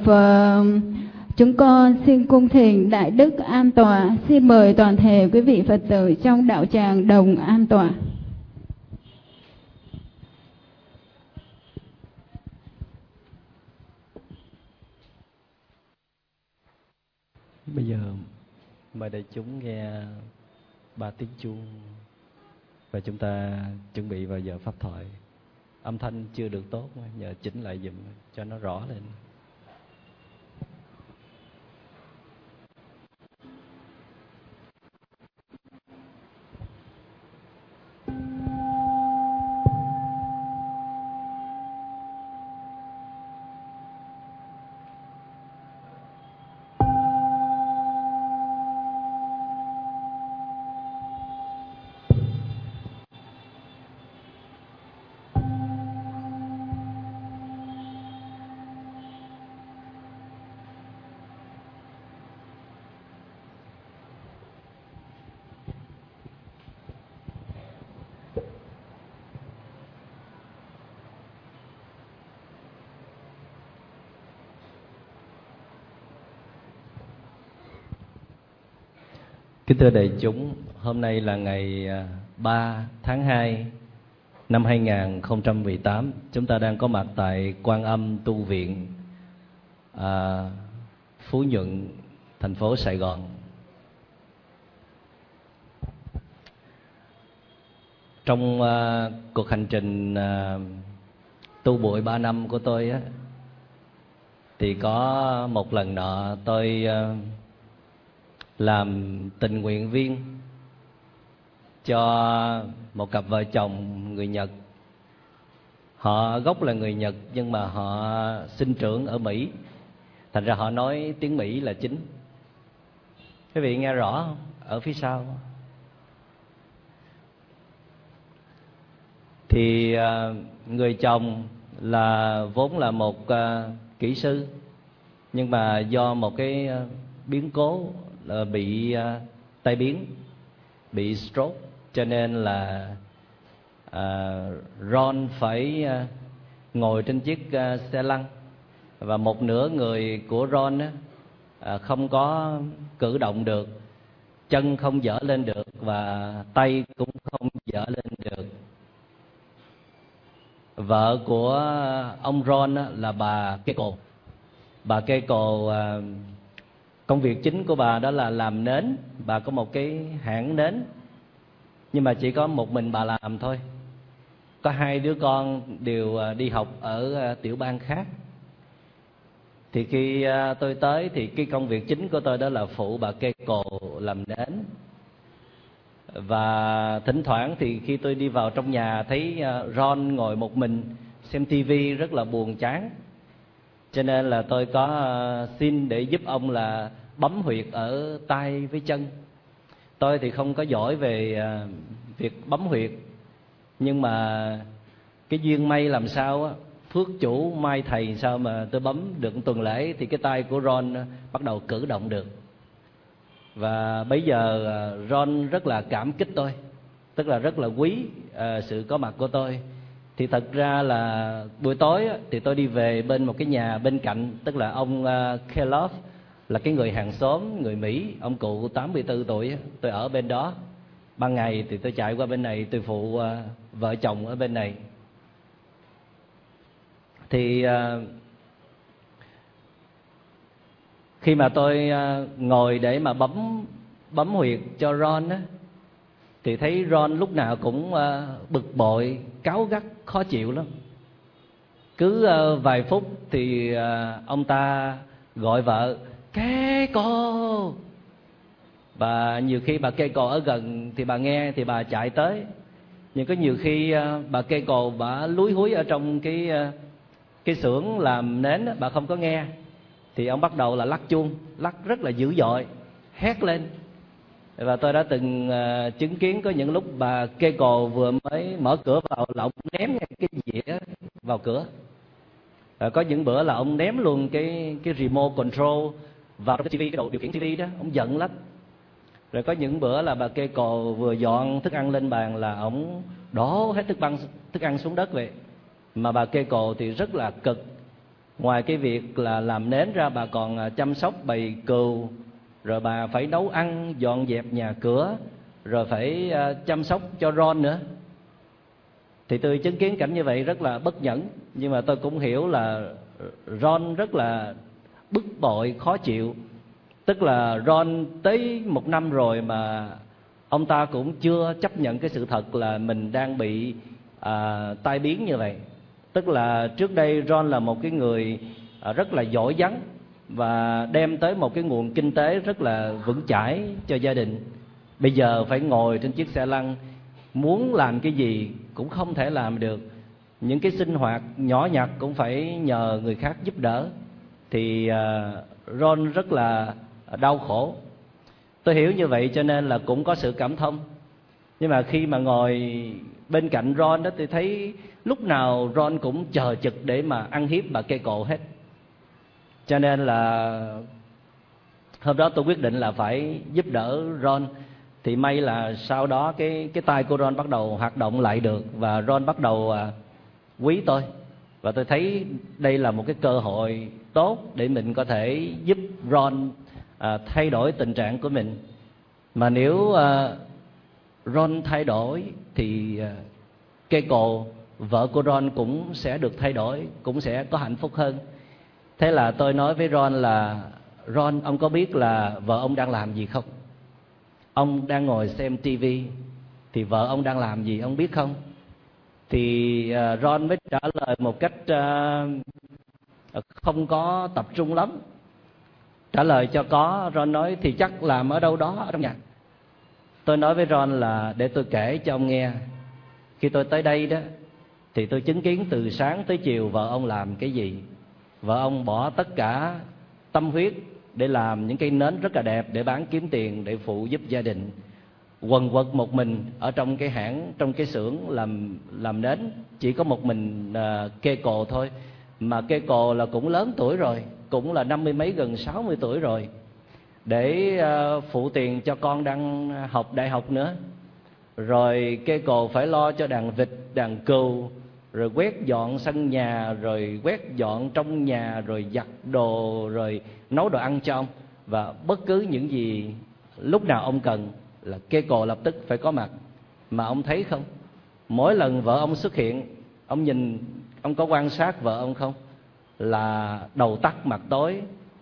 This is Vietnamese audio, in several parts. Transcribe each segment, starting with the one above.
Chúng con xin cung thỉnh Đại Đức an tọa. Xin mời toàn thể quý vị Phật tử trong đạo tràng đồng an tọa. Bây giờ mời đại chúng nghe 3 tiếng chuông và chúng ta chuẩn bị vào giờ pháp thoại. Âm thanh chưa được tốt, nhờ chỉnh lại giùm cho nó rõ lên. Kính thưa đại chúng, hôm nay là ngày 3 tháng 2 năm 2018. Chúng ta đang có mặt tại Quan Âm Tu Viện, Phú Nhuận, thành phố Sài Gòn. Trong cuộc hành trình tu bụi 3 năm của tôi á, thì có một lần nọ tôi làm tình nguyện viên cho một cặp vợ chồng người Nhật. Họ gốc là người Nhật nhưng mà họ sinh trưởng ở Mỹ, thành ra họ nói tiếng Mỹ là chính. Quý vị nghe rõ không? Ở phía sau thì người chồng là vốn là một kỹ sư, nhưng mà do một cái biến cố là bị tai biến, bị stroke, cho nên là Ron phải ngồi trên chiếc xe lăn, và một nửa người của Ron không có cử động được, chân không dở lên được và tay cũng không dở lên được. Vợ của ông Ron là bà Keiko. Bà Keiko công việc chính của bà đó là làm nến. Bà có một cái hãng nến, nhưng mà chỉ có một mình bà làm thôi. Có 2 đứa con đều đi học ở tiểu bang khác. Thì khi tôi tới thì cái công việc chính của tôi đó là phụ bà Keiko làm nến. Và thỉnh thoảng thì khi tôi đi vào trong nhà thấy Ron ngồi một mình xem tivi rất là buồn chán, cho nên là tôi có xin để giúp ông là bấm huyệt ở tay với chân. Tôi thì không có giỏi về việc bấm huyệt, nhưng mà cái duyên may làm sao á, phước chủ mai thầy sao mà tôi bấm được tuần lễ thì cái tay của Ron bắt đầu cử động được. Và bây giờ Ron rất là cảm kích tôi, tức là rất là quý sự có mặt của tôi. Thì thật ra là buổi tối thì tôi đi về bên một cái nhà bên cạnh, tức là ông Kellogg là cái người hàng xóm người Mỹ, ông cụ 84 tuổi, tôi ở bên đó. Ban ngày thì tôi chạy qua bên này, tôi phụ vợ chồng ở bên này. Thì khi mà tôi ngồi để mà bấm huyệt cho Ron á, thì thấy Ron lúc nào cũng bực bội, cáu gắt, khó chịu lắm. Cứ vài phút thì ông ta gọi vợ Keiko. Và nhiều khi bà Keiko ở gần thì bà nghe thì bà chạy tới. Nhưng có nhiều khi bà Keiko bà lúi húi ở trong cái xưởng làm nến đó, bà không có nghe, thì ông bắt đầu là lắc chuông, lắc rất là dữ dội, hét lên. Và tôi đã từng chứng kiến có những lúc bà Keiko vừa mới mở cửa vào là ông ném cái dĩa vào cửa. Có những bữa là ông ném luôn cái remote control vào cái TV, cái đồ điều khiển TV đó, ông giận lắm. Rồi có những bữa là bà Keiko vừa dọn thức ăn lên bàn là ông đổ hết thức ăn xuống đất vậy. Mà bà Keiko thì rất là cực, Ngoài cái việc là làm nến ra, bà còn chăm sóc bầy cừu, rồi bà phải nấu ăn, dọn dẹp nhà cửa, rồi phải chăm sóc cho Ron nữa. Thì tôi chứng kiến cảnh như vậy rất là bất nhẫn. Nhưng mà tôi cũng hiểu là Ron rất là bức bội, khó chịu. Tức là Ron tới 1 năm rồi mà ông ta cũng chưa chấp nhận cái sự thật là mình đang bị tai biến như vậy. Tức là trước đây Ron là một cái người rất là giỏi giắng và đem tới một cái nguồn kinh tế rất là vững chãi cho gia đình. Bây giờ phải ngồi trên chiếc xe lăn, muốn làm cái gì cũng không thể làm được. Những cái sinh hoạt nhỏ nhặt cũng phải nhờ người khác giúp đỡ. Thì Ron rất là đau khổ. Tôi hiểu như vậy cho nên là cũng có sự cảm thông. Nhưng mà khi mà ngồi bên cạnh Ron đó, tôi thấy lúc nào Ron cũng chờ chực để mà ăn hiếp bà Keiko hết. Cho nên là hôm đó tôi quyết định là phải giúp đỡ Ron. Thì may là sau đó cái tay của Ron bắt đầu hoạt động lại được, và Ron bắt đầu quý tôi. Và tôi thấy đây là một cái cơ hội tốt để mình có thể giúp Ron thay đổi tình trạng của mình. Mà nếu Ron thay đổi thì Keiko, vợ của Ron, cũng sẽ được thay đổi, cũng sẽ có hạnh phúc hơn. Thế là tôi nói với Ron là: Ron, ông có biết là vợ ông đang làm gì không? Ông đang ngồi xem tivi, thì vợ ông đang làm gì ông biết không? Thì Ron mới trả lời một cách không có tập trung lắm. Trả lời cho có, Ron nói: thì chắc làm ở đâu đó ở trong nhà. Tôi nói với Ron là: để tôi kể cho ông nghe. Khi tôi tới đây đó, thì tôi chứng kiến từ sáng tới chiều vợ ông làm cái gì. Vợ ông bỏ tất cả tâm huyết để làm những cây nến rất là đẹp để bán kiếm tiền, để phụ giúp gia đình. Quần quật một mình ở trong cái hãng, trong cái xưởng làm nến, chỉ có một mình Keiko thôi. Mà Keiko là cũng lớn tuổi rồi, cũng là 50 mấy gần 60 tuổi rồi, để phụ tiền cho con đang học đại học nữa. Rồi Keiko phải lo cho đàn vịt, đàn cừu, rồi quét dọn sân nhà, rồi quét dọn trong nhà, rồi giặt đồ, rồi nấu đồ ăn cho ông. Và bất cứ những gì lúc nào ông cần là Keiko lập tức phải có mặt. Mà ông thấy không, mỗi lần vợ ông xuất hiện, ông nhìn, ông có quan sát vợ ông không, là đầu tắt mặt tối,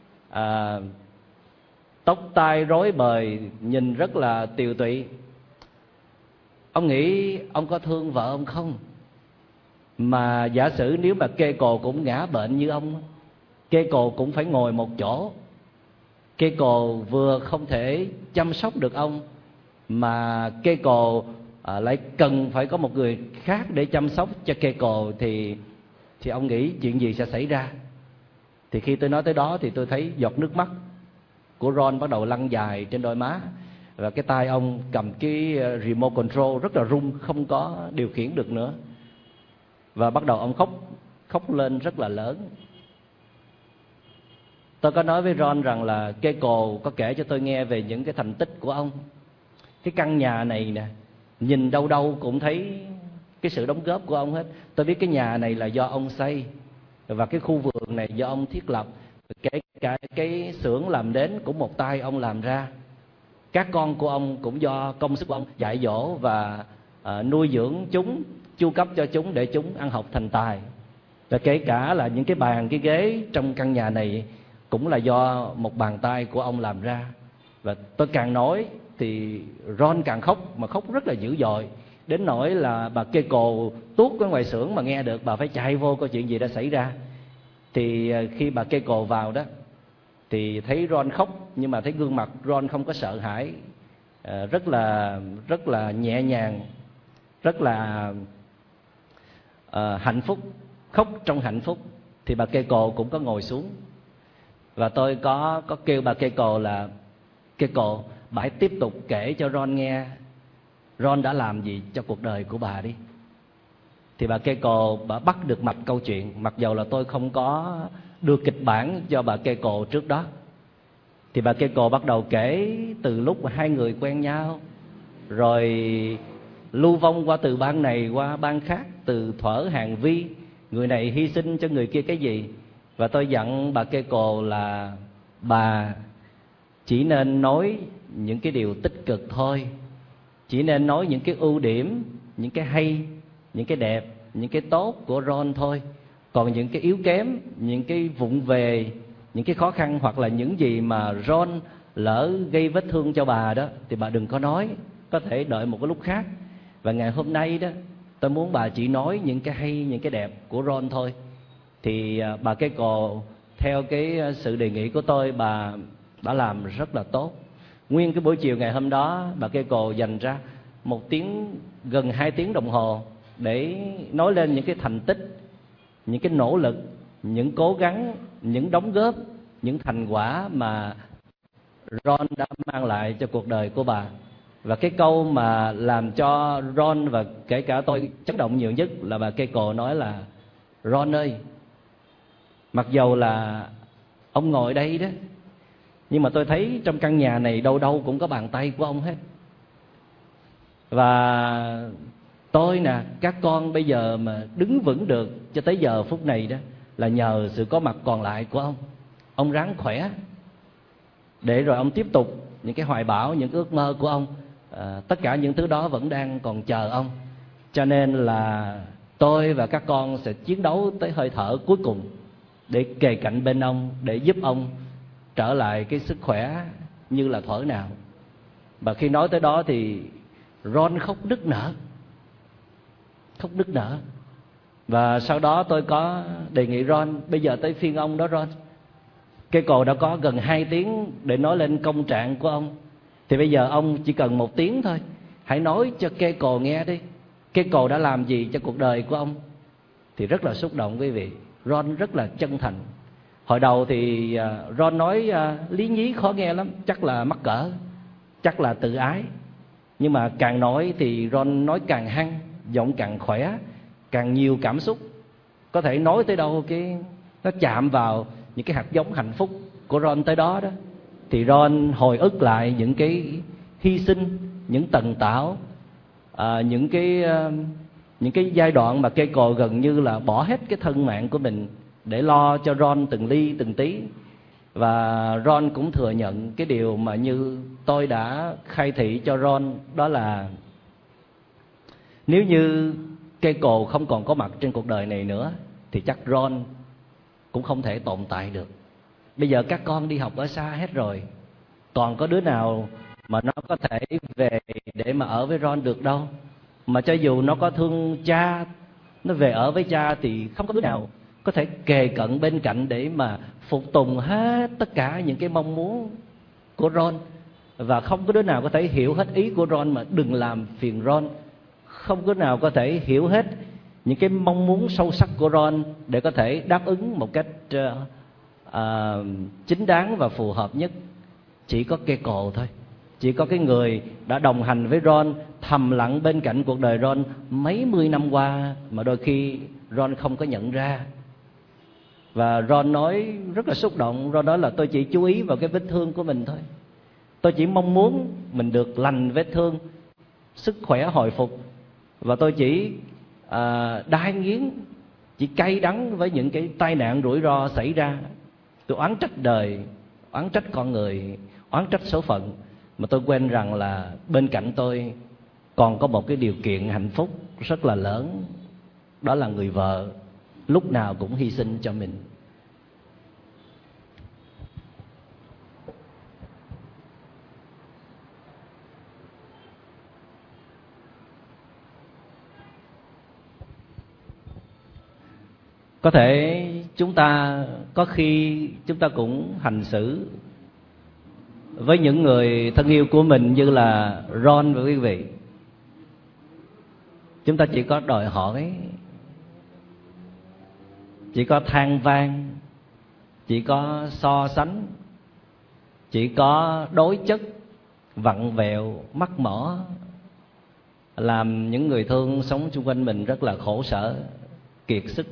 tóc tai rối bời, nhìn rất là tiều tụy. Ông nghĩ ông có thương vợ ông không? Mà giả sử nếu mà Keiko cũng ngã bệnh như ông, Keiko cũng phải ngồi một chỗ. Keiko vừa không thể chăm sóc được ông, mà Keiko lại cần phải có một người khác để chăm sóc cho Keiko, thì ông nghĩ chuyện gì sẽ xảy ra? Thì khi tôi nói tới đó thì tôi thấy giọt nước mắt của Ron bắt đầu lăn dài trên đôi má. Và cái tay ông cầm cái remote control rất là run, không có điều khiển được nữa. Và bắt đầu ông khóc lên rất là lớn. Tôi có nói với Ron rằng là Keiko có kể cho tôi nghe về những cái thành tích của ông. Cái căn nhà này nè, nhìn đâu đâu cũng thấy cái sự đóng góp của ông hết. Tôi biết cái nhà này là do ông xây, và cái khu vườn này do ông thiết lập. Kể cả cái xưởng làm nến cũng một tay ông làm ra. Các con của ông cũng do công sức của ông dạy dỗ và nuôi dưỡng chúng, chu cấp cho chúng để chúng ăn học thành tài. Và kể cả là những cái bàn, cái ghế trong căn nhà này cũng là do một bàn tay của ông làm ra. Và tôi càng nói thì Ron càng khóc, mà khóc rất là dữ dội, đến nỗi là bà Keiko tuốt ở ngoài xưởng mà nghe được, bà phải chạy vô coi chuyện gì đã xảy ra. Thì khi bà Keiko vào đó thì thấy Ron khóc, nhưng mà thấy gương mặt Ron không có sợ hãi, rất là nhẹ nhàng, rất là hạnh phúc, khóc trong hạnh phúc. Thì bà Keiko cũng có ngồi xuống, và tôi có kêu bà Keiko là: Keiko, bà hãy tiếp tục kể cho Ron nghe Ron đã làm gì cho cuộc đời của bà đi. Thì bà Keiko bà bắt được mạch câu chuyện, mặc dầu là tôi không có đưa kịch bản cho bà Keiko trước đó. Thì bà Keiko bắt đầu kể từ lúc mà hai người quen nhau, rồi lưu vong qua từ ban này qua ban khác, từ thuở hàng vi, người này hy sinh cho người kia cái gì. Và tôi dặn bà Keiko là bà chỉ nên nói những cái điều tích cực thôi, chỉ nên nói những cái ưu điểm, những cái hay, những cái đẹp, những cái tốt của Ron thôi. Còn những cái yếu kém, những cái vụng về, những cái khó khăn, hoặc là những gì mà Ron lỡ gây vết thương cho bà đó, thì bà đừng có nói, có thể đợi một cái lúc khác. Và ngày hôm nay đó, tôi muốn bà chỉ nói những cái hay, những cái đẹp của Ron thôi. Thì bà Keiko theo cái sự đề nghị của tôi, bà đã làm rất là tốt. Nguyên cái buổi chiều ngày hôm đó, bà Keiko dành ra 1 tiếng, gần 2 tiếng đồng hồ để nói lên những cái thành tích, những cái nỗ lực, những cố gắng, những đóng góp, những thành quả mà Ron đã mang lại cho cuộc đời của bà. Và cái câu mà làm cho Ron và kể cả tôi chấn động nhiều nhất là bà Keiko nói là: Ron ơi, mặc dầu là ông ngồi đây đó, nhưng mà tôi thấy trong căn nhà này đâu đâu cũng có bàn tay của ông hết. Và tôi nè, các con bây giờ mà đứng vững được cho tới giờ phút này đó là nhờ sự có mặt còn lại của ông. Ông ráng khỏe để rồi ông tiếp tục những cái hoài bão, những ước mơ của ông. Tất cả những thứ đó vẫn đang còn chờ ông. Cho nên là tôi và các con sẽ chiến đấu tới hơi thở cuối cùng để kề cạnh bên ông, để giúp ông trở lại cái sức khỏe như là thuở nào. Và khi nói tới đó thì Ron khóc nức nở. Và sau đó tôi có đề nghị Ron: bây giờ tới phiên ông đó Ron. Keiko đã có gần 2 tiếng để nói lên công trạng của ông, thì bây giờ ông chỉ cần 1 tiếng thôi. Hãy nói cho Keiko nghe đi, Keiko đã làm gì cho cuộc đời của ông. Thì rất là xúc động quý vị. Ron rất là chân thành. Hồi đầu thì Ron nói lý nhí khó nghe lắm, chắc là mắc cỡ, chắc là tự ái. Nhưng mà càng nói thì Ron nói càng hăng, giọng càng khỏe, càng nhiều cảm xúc. Có thể nói tới đâu cái nó chạm vào những cái hạt giống hạnh phúc của Ron tới đó đó. Thì Ron hồi ức lại những cái hy sinh, những tần tảo, những cái giai đoạn mà Keiko gần như là bỏ hết cái thân mạng của mình để lo cho Ron từng ly từng tí. Và Ron cũng thừa nhận cái điều mà như tôi đã khai thị cho Ron, đó là nếu như Keiko không còn có mặt trên cuộc đời này nữa thì chắc Ron cũng không thể tồn tại được. Bây giờ các con đi học ở xa hết rồi, còn có đứa nào mà nó có thể về để mà ở với Ron được đâu. Mà cho dù nó có thương cha, nó về ở với cha, thì không có đứa nào có thể kề cận bên cạnh để mà phục tùng hết tất cả những cái mong muốn của Ron. Và không có đứa nào có thể hiểu hết ý của Ron mà đừng làm phiền Ron. Không có đứa nào có thể hiểu hết những cái mong muốn sâu sắc của Ron để có thể đáp ứng một cách chính đáng và phù hợp nhất. Chỉ có Keiko thôi. Chỉ có cái người đã đồng hành với Ron, thầm lặng bên cạnh cuộc đời Ron mấy mươi năm qua mà đôi khi Ron không có nhận ra. Và Ron nói rất là xúc động. Ron nói là tôi chỉ chú ý vào cái vết thương của mình thôi. Tôi chỉ mong muốn mình được lành vết thương, sức khỏe hồi phục. Và tôi chỉ đai nghiến, chỉ cay đắng với những cái tai nạn rủi ro xảy ra. Tôi oán trách đời, oán trách con người, oán trách số phận. Mà tôi quên rằng là bên cạnh tôi còn có một cái điều kiện hạnh phúc rất là lớn. Đó là người vợ lúc nào cũng hy sinh cho mình. Có thể có khi chúng ta cũng hành xử với những người thân yêu của mình như là Ron và quý vị. Chúng ta chỉ có đòi hỏi, chỉ có than van, chỉ có so sánh, chỉ có đối chất, vặn vẹo, mắc mỏ, làm những người thương sống xung quanh mình rất là khổ sở, kiệt sức.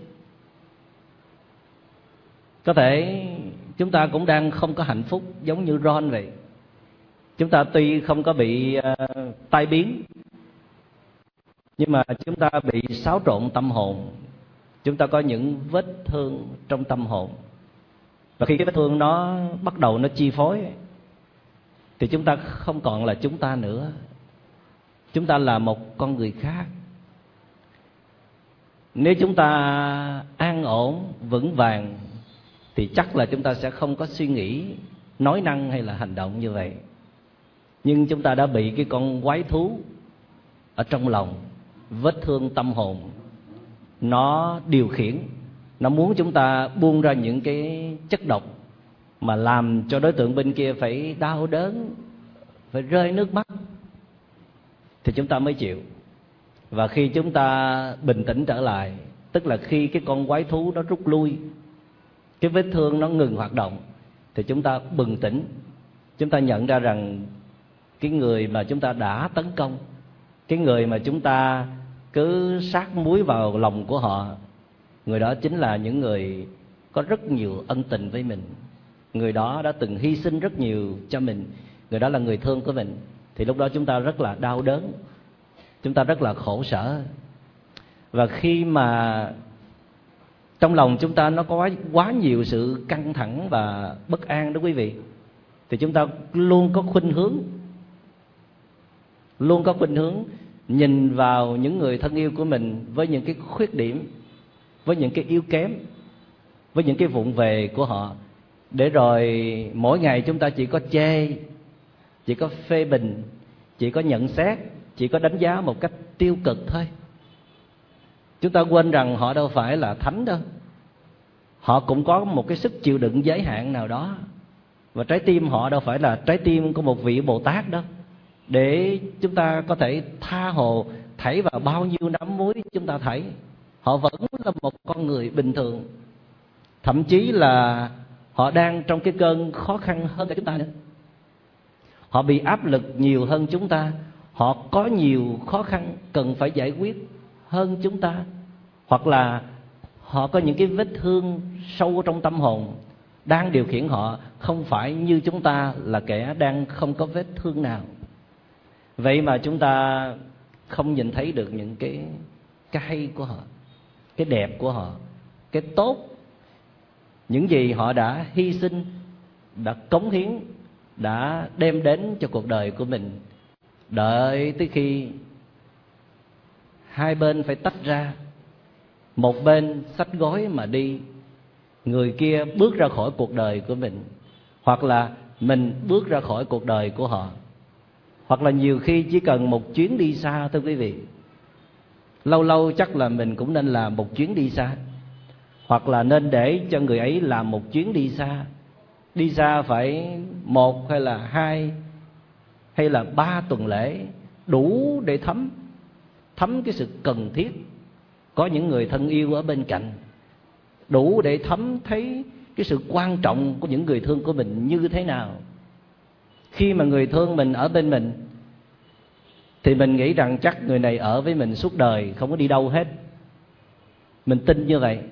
Có thể chúng ta cũng đang không có hạnh phúc giống như Ron vậy. Chúng ta tuy không có bị tai biến, nhưng mà chúng ta bị xáo trộn tâm hồn. Chúng ta có những vết thương trong tâm hồn. Và khi cái vết thương nó bắt đầu nó chi phối thì chúng ta không còn là chúng ta nữa. Chúng ta là một con người khác. Nếu chúng ta an ổn, vững vàng thì chắc là chúng ta sẽ không có suy nghĩ, nói năng hay là hành động như vậy. Nhưng chúng ta đã bị cái con quái thú ở trong lòng, vết thương tâm hồn, nó điều khiển. Nó muốn chúng ta buông ra những cái chất độc mà làm cho đối tượng bên kia phải đau đớn, phải rơi nước mắt, thì chúng ta mới chịu. Và khi chúng ta bình tĩnh trở lại, tức là khi cái con quái thú nó rút lui, cái vết thương nó ngừng hoạt động, thì chúng ta bừng tỉnh. Chúng ta nhận ra rằng cái người mà chúng ta đã tấn công, cái người mà chúng ta cứ sát muối vào lòng của họ, người đó chính là những người có rất nhiều ân tình với mình. Người đó đã từng hy sinh rất nhiều cho mình. Người đó là người thương của mình. Thì lúc đó chúng ta rất là đau đớn, chúng ta rất là khổ sở. Và khi mà trong lòng chúng ta nó có quá nhiều sự căng thẳng và bất an đó quý vị, thì chúng ta luôn có khuynh hướng nhìn vào những người thân yêu của mình với những cái khuyết điểm, với những cái yếu kém, với những cái vụng về của họ, để rồi mỗi ngày chúng ta chỉ có chê, chỉ có phê bình, chỉ có nhận xét, chỉ có đánh giá một cách tiêu cực thôi. Chúng ta quên rằng họ đâu phải là thánh đâu. Họ cũng có một cái sức chịu đựng giới hạn nào đó. Và trái tim họ đâu phải là trái tim của một vị Bồ Tát đâu, để chúng ta có thể tha hồ thảy vào bao nhiêu nắm muối chúng ta thảy. Họ vẫn là một con người bình thường. Thậm chí là họ đang trong cái cơn khó khăn hơn cả chúng ta nữa. Họ bị áp lực nhiều hơn chúng ta. Họ có nhiều khó khăn cần phải giải quyết hơn chúng ta. Hoặc là họ có những cái vết thương sâu trong tâm hồn đang điều khiển họ, không phải như chúng ta là kẻ đang không có vết thương nào. Vậy mà chúng ta không nhìn thấy được những cái hay của họ, cái đẹp của họ, cái tốt, những gì họ đã hy sinh, đã cống hiến, đã đem đến cho cuộc đời của mình. Đợi tới khi hai bên phải tách ra, một bên xách gói mà đi, người kia bước ra khỏi cuộc đời của mình, hoặc là mình bước ra khỏi cuộc đời của họ. Hoặc là nhiều khi chỉ cần một chuyến đi xa thôi quý vị. Lâu lâu chắc là mình cũng nên làm một chuyến đi xa, hoặc là nên để cho người ấy làm một chuyến đi xa. Đi xa phải 1 hay là 2 hay là 3 tuần lễ, đủ để thấm cái sự cần thiết có những người thân yêu ở bên cạnh, đủ để thấm thấy cái sự quan trọng của những người thương của mình như thế nào. Khi mà người thương mình ở bên mình thì mình nghĩ rằng chắc người này ở với mình suốt đời, không có đi đâu hết. Mình tin như vậy.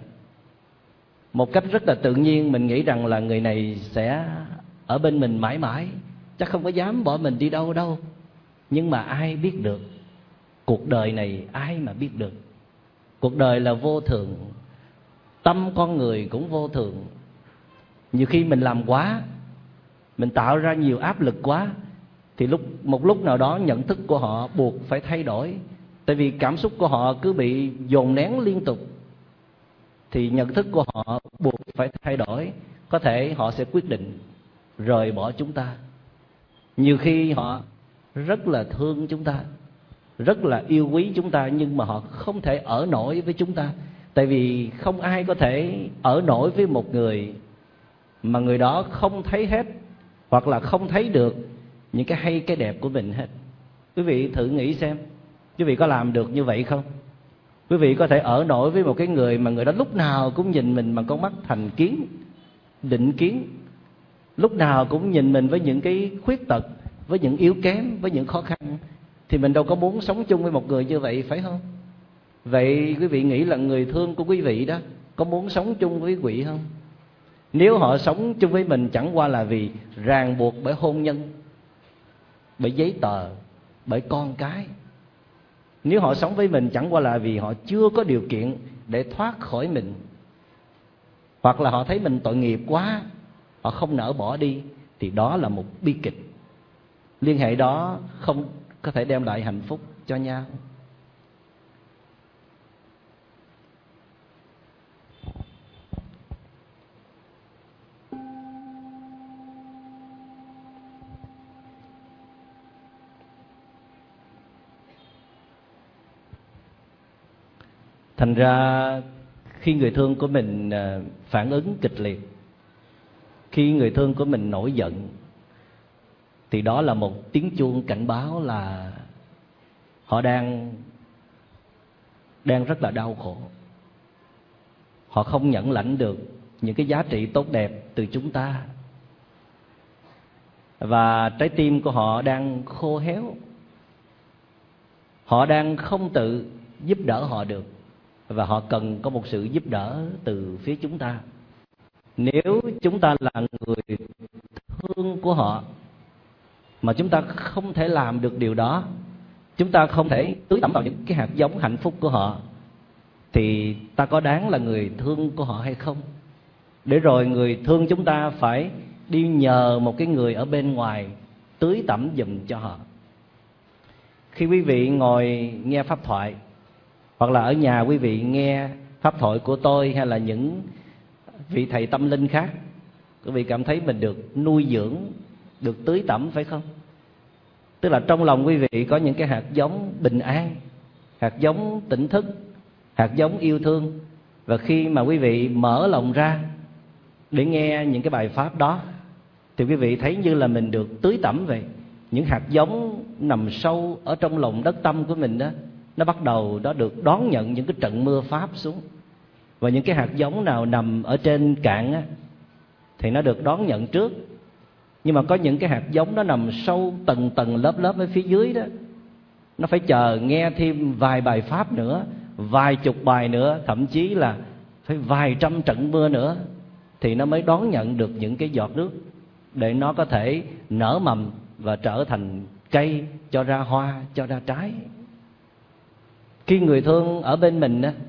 Một cách rất là tự nhiên mình nghĩ rằng là người này sẽ ở bên mình mãi mãi, chắc không có dám bỏ mình đi đâu đâu. Nhưng mà ai biết được, cuộc đời này ai mà biết được. Cuộc đời là vô thường, tâm con người cũng vô thường. Nhiều khi mình làm quá, mình tạo ra nhiều áp lực quá, thì một lúc nào đó nhận thức của họ buộc phải thay đổi. Tại vì cảm xúc của họ cứ bị dồn nén liên tục, thì nhận thức của họ buộc phải thay đổi. Có thể họ sẽ quyết định rời bỏ chúng ta. Nhiều khi họ rất là thương chúng ta, rất là yêu quý chúng ta, nhưng mà họ không thể ở nổi với chúng ta. Tại vì không ai có thể ở nổi với một người mà người đó không thấy hết, hoặc là không thấy được những cái hay cái đẹp của mình hết. Quý vị thử nghĩ xem, quý vị có làm được như vậy không? Quý vị có thể ở nổi với một cái người mà người đó lúc nào cũng nhìn mình bằng con mắt thành kiến, định kiến, lúc nào cũng nhìn mình với những cái khuyết tật, với những yếu kém, với những khó khăn, thì mình đâu có muốn sống chung với một người như vậy, phải không? Vậy quý vị nghĩ là người thương của quý vị đó có muốn sống chung với quý vị không? Nếu họ sống chung với mình chẳng qua là vì ràng buộc bởi hôn nhân, bởi giấy tờ, bởi con cái. Nếu họ sống với mình chẳng qua là vì họ chưa có điều kiện để thoát khỏi mình, hoặc là họ thấy mình tội nghiệp quá, họ không nỡ bỏ đi, thì đó là một bi kịch. Liên hệ đó không có thể đem lại hạnh phúc cho nhau. Thành ra khi người thương của mình phản ứng kịch liệt, khi người thương của mình nổi giận, thì đó là một tiếng chuông cảnh báo là họ đang rất là đau khổ. Họ không nhận lãnh được những cái giá trị tốt đẹp từ chúng ta, và trái tim của họ đang khô héo. Họ đang không tự giúp đỡ họ được, và họ cần có một sự giúp đỡ từ phía chúng ta. Nếu chúng ta là người thương của họ mà chúng ta không thể làm được điều đó, chúng ta không thể tưới tẩm vào những cái hạt giống hạnh phúc của họ, thì ta có đáng là người thương của họ hay không? Để rồi người thương chúng ta phải đi nhờ một cái người ở bên ngoài tưới tẩm giùm cho họ. Khi quý vị ngồi nghe pháp thoại, hoặc là ở nhà quý vị nghe pháp thoại của tôi hay là những vị thầy tâm linh khác, quý vị cảm thấy mình được nuôi dưỡng, được tưới tẩm, phải không? Tức là trong lòng quý vị có những cái hạt giống bình an, hạt giống tỉnh thức, hạt giống yêu thương. Và khi mà quý vị mở lòng ra để nghe những cái bài pháp đó, thì quý vị thấy như là mình được tưới tẩm vậy. Những hạt giống nằm sâu ở trong lòng đất tâm của mình đó, nó bắt đầu đó được đón nhận những cái trận mưa pháp xuống. Và những cái hạt giống nào nằm ở trên cạn á, thì nó được đón nhận trước. Nhưng mà có những cái hạt giống nó nằm sâu tầng tầng lớp lớp ở phía dưới đó, nó phải chờ nghe thêm vài bài pháp nữa, vài chục bài nữa, thậm chí là phải vài trăm trận mưa nữa, thì nó mới đón nhận được những cái giọt nước, để nó có thể nở mầm và trở thành cây, cho ra hoa, cho ra trái. Khi người thương ở bên mình á,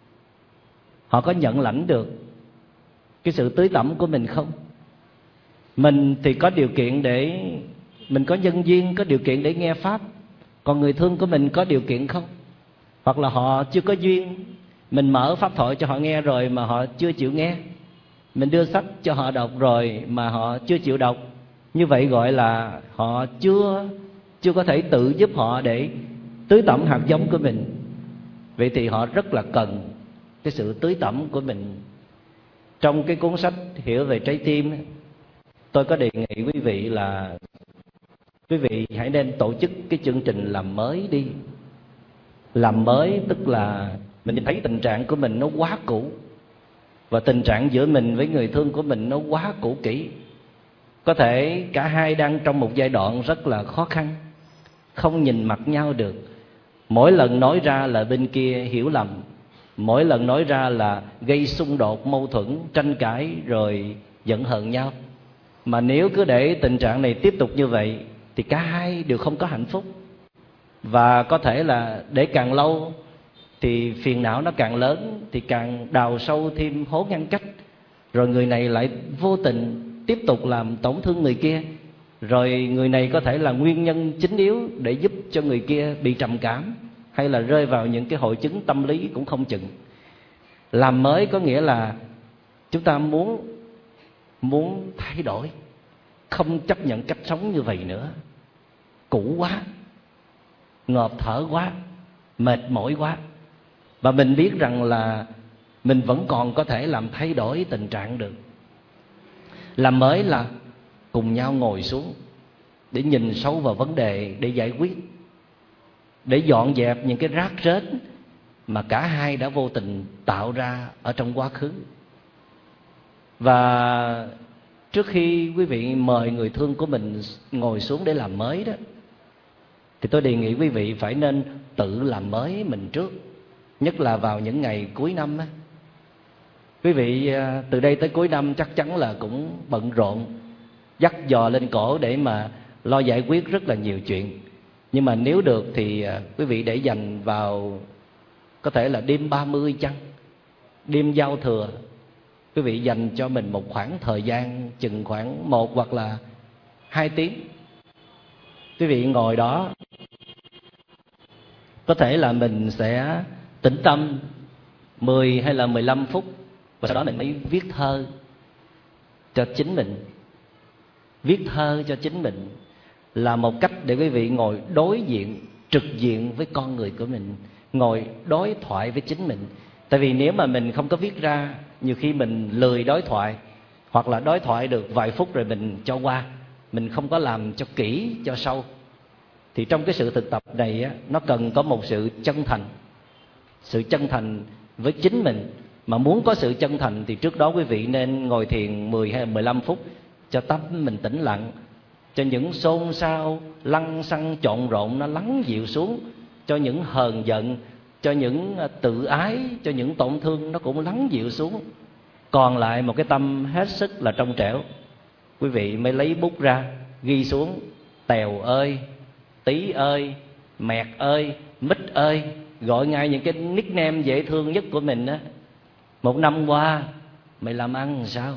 họ có nhận lãnh được cái sự tưới tẩm của mình không? Mình thì có điều kiện để mình có nhân duyên, có điều kiện để nghe pháp. Còn người thương của mình có điều kiện không? Hoặc là họ chưa có duyên. Mình mở pháp thoại cho họ nghe rồi mà họ chưa chịu nghe. Mình đưa sách cho họ đọc rồi mà họ chưa chịu đọc. Như vậy gọi là họ chưa có thể tự giúp họ để tưới tẩm hạt giống của mình. Vậy thì họ rất là cần cái sự tưới tẩm của mình. Trong cái cuốn sách Hiểu về trái tim, tôi có đề nghị quý vị là quý vị hãy nên tổ chức cái chương trình làm mới đi. Làm mới tức là mình thấy tình trạng của mình nó quá cũ, và tình trạng giữa mình với người thương của mình nó quá cũ kỹ. Có thể cả hai đang trong một giai đoạn rất là khó khăn, không nhìn mặt nhau được. Mỗi lần nói ra là bên kia hiểu lầm, mỗi lần nói ra là gây xung đột, mâu thuẫn, tranh cãi, rồi giận hờn nhau. Mà nếu cứ để tình trạng này tiếp tục như vậy thì cả hai đều không có hạnh phúc. Và có thể là để càng lâu thì phiền não nó càng lớn, thì càng đào sâu thêm hố ngăn cách. Rồi người này lại vô tình tiếp tục làm tổn thương người kia. Rồi người này có thể là nguyên nhân chính yếu để giúp cho người kia bị trầm cảm, hay là rơi vào những cái hội chứng tâm lý cũng không chừng. Làm mới có nghĩa là chúng ta muốn thay đổi, không chấp nhận cách sống như vậy nữa. Cũ quá, ngộp thở quá, mệt mỏi quá. Và mình biết rằng là mình vẫn còn có thể làm thay đổi tình trạng được. Làm mới là cùng nhau ngồi xuống để nhìn sâu vào vấn đề, để giải quyết, để dọn dẹp những cái rác rết mà cả hai đã vô tình tạo ra ở trong quá khứ. Và trước khi quý vị mời người thương của mình ngồi xuống để làm mới đó, thì tôi đề nghị quý vị phải nên tự làm mới mình trước. Nhất là vào những ngày cuối năm á. Quý vị từ đây tới cuối năm chắc chắn là cũng bận rộn, dắt giò lên cổ để mà lo giải quyết rất là nhiều chuyện. Nhưng mà nếu được thì quý vị để dành vào có thể là đêm 30 chăng, đêm giao thừa, Quý vị dành cho mình một khoảng thời gian chừng khoảng 1 hoặc là 2 tiếng. Quý vị ngồi đó, có thể là mình sẽ tĩnh tâm 10 hay là 15 phút, và sau đó mình mới viết thơ cho chính mình. Viết thơ cho chính mình là một cách để quý vị ngồi đối diện, trực diện với con người của mình, ngồi đối thoại với chính mình. Tại vì nếu mà mình không có viết ra, nhiều khi mình lười đối thoại, hoặc là đối thoại được vài phút rồi mình cho qua, mình không có làm cho kỹ, cho sâu. Thì trong cái sự thực tập này á, nó cần có một sự chân thành. Sự chân thành với chính mình. Mà muốn có sự chân thành thì trước đó quý vị nên ngồi thiền 10 hay 15 phút cho tâm mình tĩnh lặng, cho những xôn xao, lăng xăng, trộn rộn nó lắng dịu xuống, cho những hờn giận, cho những tự ái, cho những tổn thương nó cũng lắng dịu xuống. Còn lại một cái tâm hết sức là trong trẻo. Quý vị mới lấy bút ra ghi xuống: Tèo ơi, Tí ơi, Mẹt ơi, Mít ơi, gọi ngay những cái nickname dễ thương nhất của mình á. 1 năm qua mày làm ăn làm sao?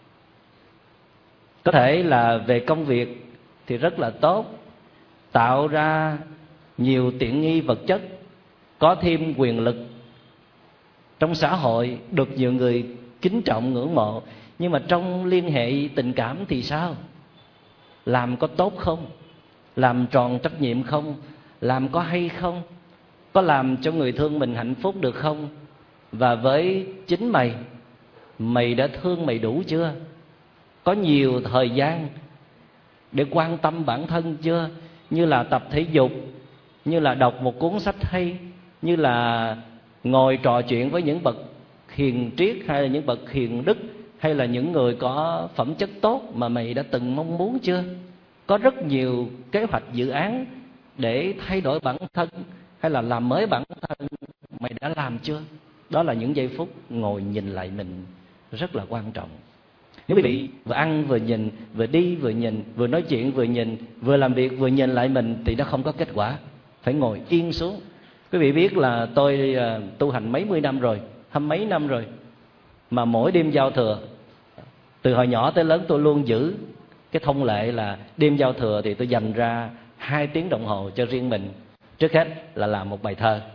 Có thể là về công việc thì rất là tốt, tạo ra nhiều tiện nghi vật chất, có thêm quyền lực trong xã hội, được nhiều người kính trọng ngưỡng mộ. Nhưng mà trong liên hệ tình cảm thì sao? Làm có tốt không? Làm tròn trách nhiệm không? Làm có hay không? Có làm cho người thương mình hạnh phúc được không? Và với chính mày, mày đã thương mày đủ chưa? Có nhiều thời gian để quan tâm bản thân chưa? Như là tập thể dục, như là đọc một cuốn sách hay, như là ngồi trò chuyện với những bậc hiền triết, hay là những bậc hiền đức, hay là những người có phẩm chất tốt mà mày đã từng mong muốn chưa? Có rất nhiều kế hoạch dự án để thay đổi bản thân hay là làm mới bản thân, mày đã làm chưa? Đó là những giây phút ngồi nhìn lại mình rất là quan trọng. Nếu quý vị vừa ăn vừa nhìn, vừa đi vừa nhìn, vừa nói chuyện vừa nhìn, vừa làm việc vừa nhìn lại mình thì nó không có kết quả. Phải ngồi yên xuống. Quý vị biết là tôi tu hành mấy mươi năm rồi, 20 mấy năm rồi, mà mỗi đêm giao thừa, từ hồi nhỏ tới lớn tôi luôn giữ cái thông lệ là đêm giao thừa thì tôi dành ra 2 tiếng đồng hồ cho riêng mình. Trước hết là làm một bài thơ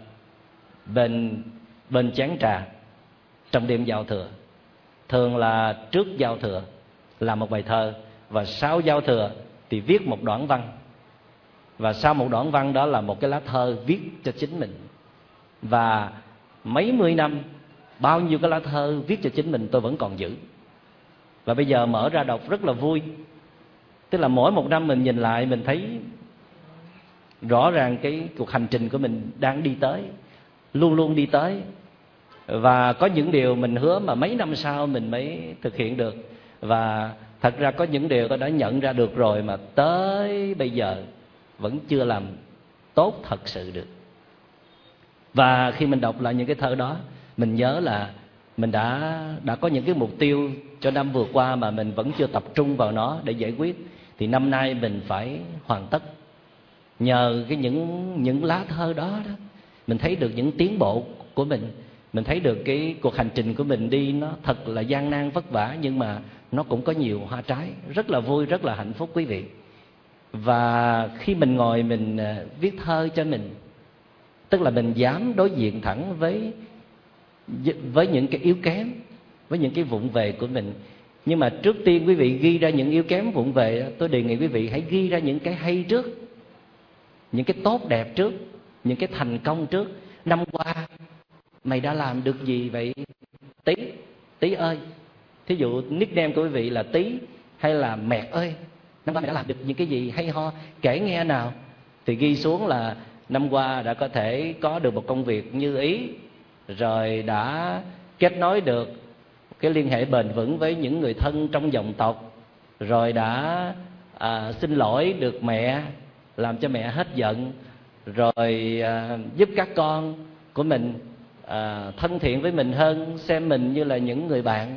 bên chén trà trong đêm giao thừa. Thường là trước giao thừa làm một bài thơ, và sau giao thừa thì viết một đoạn văn, và sau một đoạn văn đó là một cái lá thơ viết cho chính mình. Và mấy mươi năm, bao nhiêu cái lá thơ viết cho chính mình tôi vẫn còn giữ. Và bây giờ mở ra đọc rất là vui. Tức là mỗi một năm mình nhìn lại, mình thấy rõ ràng cái cuộc hành trình của mình đang đi tới, luôn luôn đi tới. Và có những điều mình hứa mà mấy năm sau mình mới thực hiện được. Và thật ra có những điều tôi đã nhận ra được rồi mà tới bây giờ vẫn chưa làm tốt thật sự được. Và khi mình đọc lại những cái thơ đó, mình nhớ là mình đã có những cái mục tiêu cho năm vừa qua mà mình vẫn chưa tập trung vào nó để giải quyết. Thì năm nay mình phải hoàn tất. Nhờ những lá thơ đó, mình thấy được những tiến bộ của mình thấy được cái cuộc hành trình của mình đi nó thật là gian nan vất vả, nhưng mà nó cũng có nhiều hoa trái, rất là vui, rất là hạnh phúc quý vị. Và khi mình ngồi mình viết thơ cho mình, tức là mình dám đối diện thẳng với những cái yếu kém, với những cái vụng về của mình. Nhưng mà trước tiên quý vị ghi ra những yếu kém vụng về, tôi đề nghị quý vị hãy ghi ra những cái hay trước, những cái tốt đẹp trước, những cái thành công trước. Năm qua mày đã làm được gì vậy Tí? Tí ơi. Thí dụ nickname của quý vị là Tí hay là Mẹt ơi, năm qua mày đã làm được những cái gì hay ho, kể nghe nào. Thì ghi xuống là năm qua đã có thể có được một công việc như ý, rồi đã kết nối được cái liên hệ bền vững với những người thân trong dòng tộc, rồi đã xin lỗi được mẹ, làm cho mẹ hết giận, rồi giúp các con của mình thân thiện với mình hơn, xem mình như là những người bạn,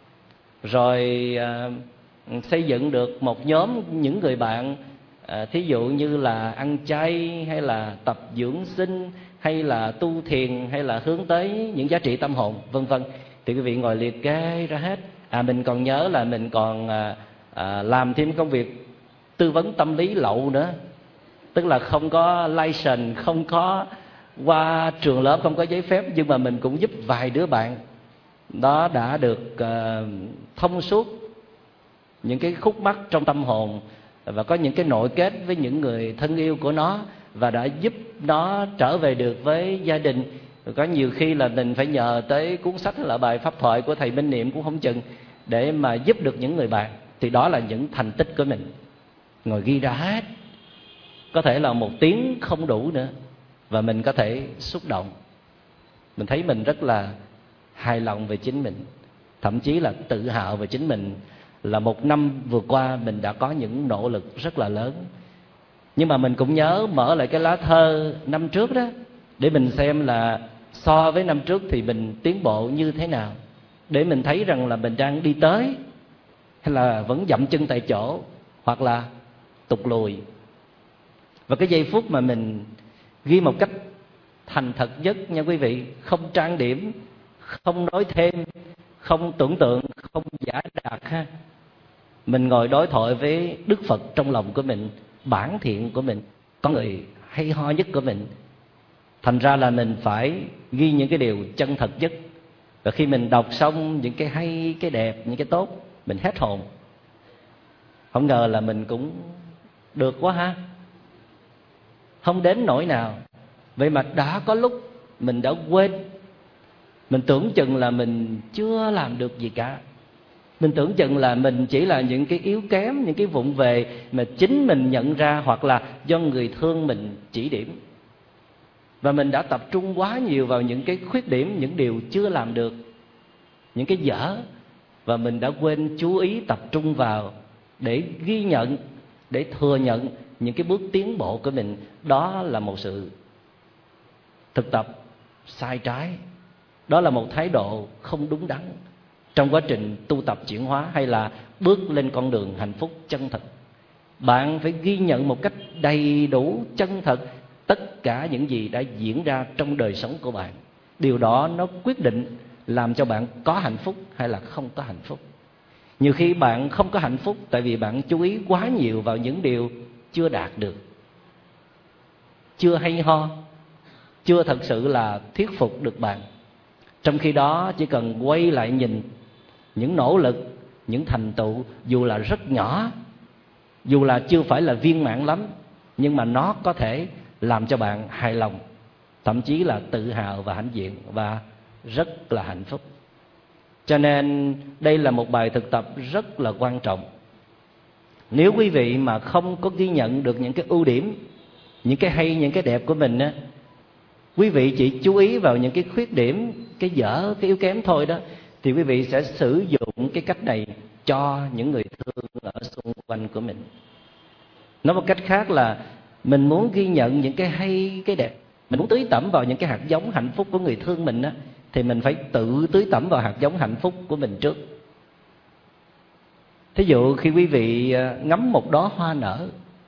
rồi xây dựng được một nhóm những người bạn, thí dụ như là ăn chay hay là tập dưỡng sinh hay là tu thiền hay là hướng tới những giá trị tâm hồn, vân vân. thì quý vị ngồi liệt kê ra hết. Mình còn nhớ là mình còn làm thêm công việc tư vấn tâm lý lậu nữa, tức là không có license, không có qua trường lớp, không có giấy phép, nhưng mà mình cũng giúp vài đứa bạn đó đã được thông suốt những cái khúc mắc trong tâm hồn và có những cái nội kết với những người thân yêu của nó, và đã giúp nó trở về được với gia đình. Có nhiều khi là mình phải nhờ tới cuốn sách hay là bài pháp thoại của thầy Minh Niệm cũng không chừng để mà giúp được những người bạn. Thì đó là những thành tích của mình, ngồi ghi ra hết. Có thể là 1 tiếng không đủ nữa, và mình có thể xúc động. Mình thấy mình rất là hài lòng về chính mình, thậm chí là tự hào về chính mình, là 1 năm vừa qua mình đã có những nỗ lực rất là lớn. Nhưng mà mình cũng nhớ mở lại cái lá thơ năm trước đó, để mình xem là so với năm trước thì mình tiến bộ như thế nào, để mình thấy rằng là mình đang đi tới hay là vẫn dậm chân tại chỗ, hoặc là tụt lùi. Và cái giây phút mà mình ghi một cách thành thật nhất nha quý vị, không trang điểm, không nói thêm, không tưởng tượng, không giả đạt ha. Mình ngồi đối thoại với Đức Phật trong lòng của mình, bản thiện của mình, con người hay ho nhất của mình. Thành ra là mình phải ghi những cái điều chân thật nhất. Và khi mình đọc xong những cái hay, cái đẹp, những cái tốt, mình hết hồn. Không ngờ là mình cũng được quá ha, không đến nỗi nào. Vậy mà đã có lúc mình đã quên. Mình tưởng chừng là mình chưa làm được gì cả. Mình tưởng chừng là mình chỉ là những cái yếu kém, những cái vụng về mà chính mình nhận ra, hoặc là do người thương mình chỉ điểm. Và mình đã tập trung quá nhiều vào những cái khuyết điểm, những điều chưa làm được, những cái dở. Và mình đã quên chú ý tập trung vào để ghi nhận, để thừa nhận những cái bước tiến bộ của mình. Đó là một sự thực tập sai trái. Đó là một thái độ không đúng đắn trong quá trình tu tập chuyển hóa, hay là bước lên con đường hạnh phúc chân thật. Bạn phải ghi nhận một cách đầy đủ, chân thật tất cả những gì đã diễn ra trong đời sống của bạn. Điều đó nó quyết định làm cho bạn có hạnh phúc hay là không có hạnh phúc. Nhiều khi bạn không có hạnh phúc tại vì bạn chú ý quá nhiều vào những điều chưa đạt được, chưa hay ho, chưa thật sự là thuyết phục được bạn. Trong khi đó chỉ cần quay lại nhìn những nỗ lực, những thành tựu, dù là rất nhỏ, dù là chưa phải là viên mãn lắm, nhưng mà nó có thể làm cho bạn hài lòng, thậm chí là tự hào và hãnh diện và rất là hạnh phúc. Cho nên đây là một bài thực tập rất là quan trọng. Nếu quý vị mà không có ghi nhận được những cái ưu điểm, những cái hay, những cái đẹp của mình á, quý vị chỉ chú ý vào những cái khuyết điểm, cái dở, cái yếu kém thôi đó, thì quý vị sẽ sử dụng cái cách này cho những người thương ở xung quanh của mình. Nói một cách khác là mình muốn ghi nhận những cái hay, cái đẹp, mình muốn tưới tẩm vào những cái hạt giống hạnh phúc của người thương mình á, thì mình phải tự tưới tẩm vào hạt giống hạnh phúc của mình trước. Thí dụ khi quý vị ngắm một đóa hoa nở,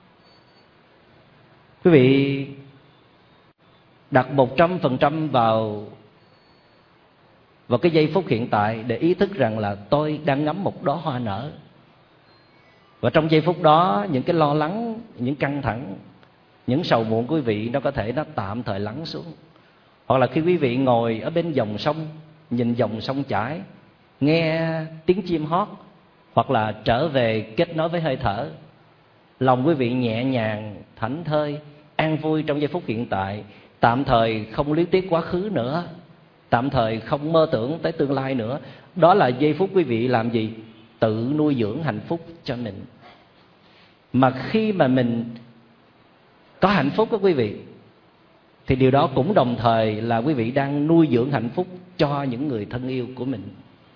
quý vị đặt 100% vào cái giây phút hiện tại để ý thức rằng là tôi đang ngắm một đóa hoa nở. Và trong giây phút đó, những cái lo lắng, những căng thẳng, những sầu muộn của quý vị nó có thể nó tạm thời lắng xuống. Hoặc là khi quý vị ngồi ở bên dòng sông, nhìn dòng sông chảy, nghe tiếng chim hót, hoặc là trở về kết nối với hơi thở, lòng quý vị nhẹ nhàng, thảnh thơi, an vui trong giây phút hiện tại, tạm thời không luyến tiếc quá khứ nữa, tạm thời không mơ tưởng tới tương lai nữa. Đó là giây phút quý vị làm gì? Tự nuôi dưỡng hạnh phúc cho mình. Mà khi mà mình có hạnh phúc đó quý vị, thì điều đó cũng đồng thời là quý vị đang nuôi dưỡng hạnh phúc cho những người thân yêu của mình.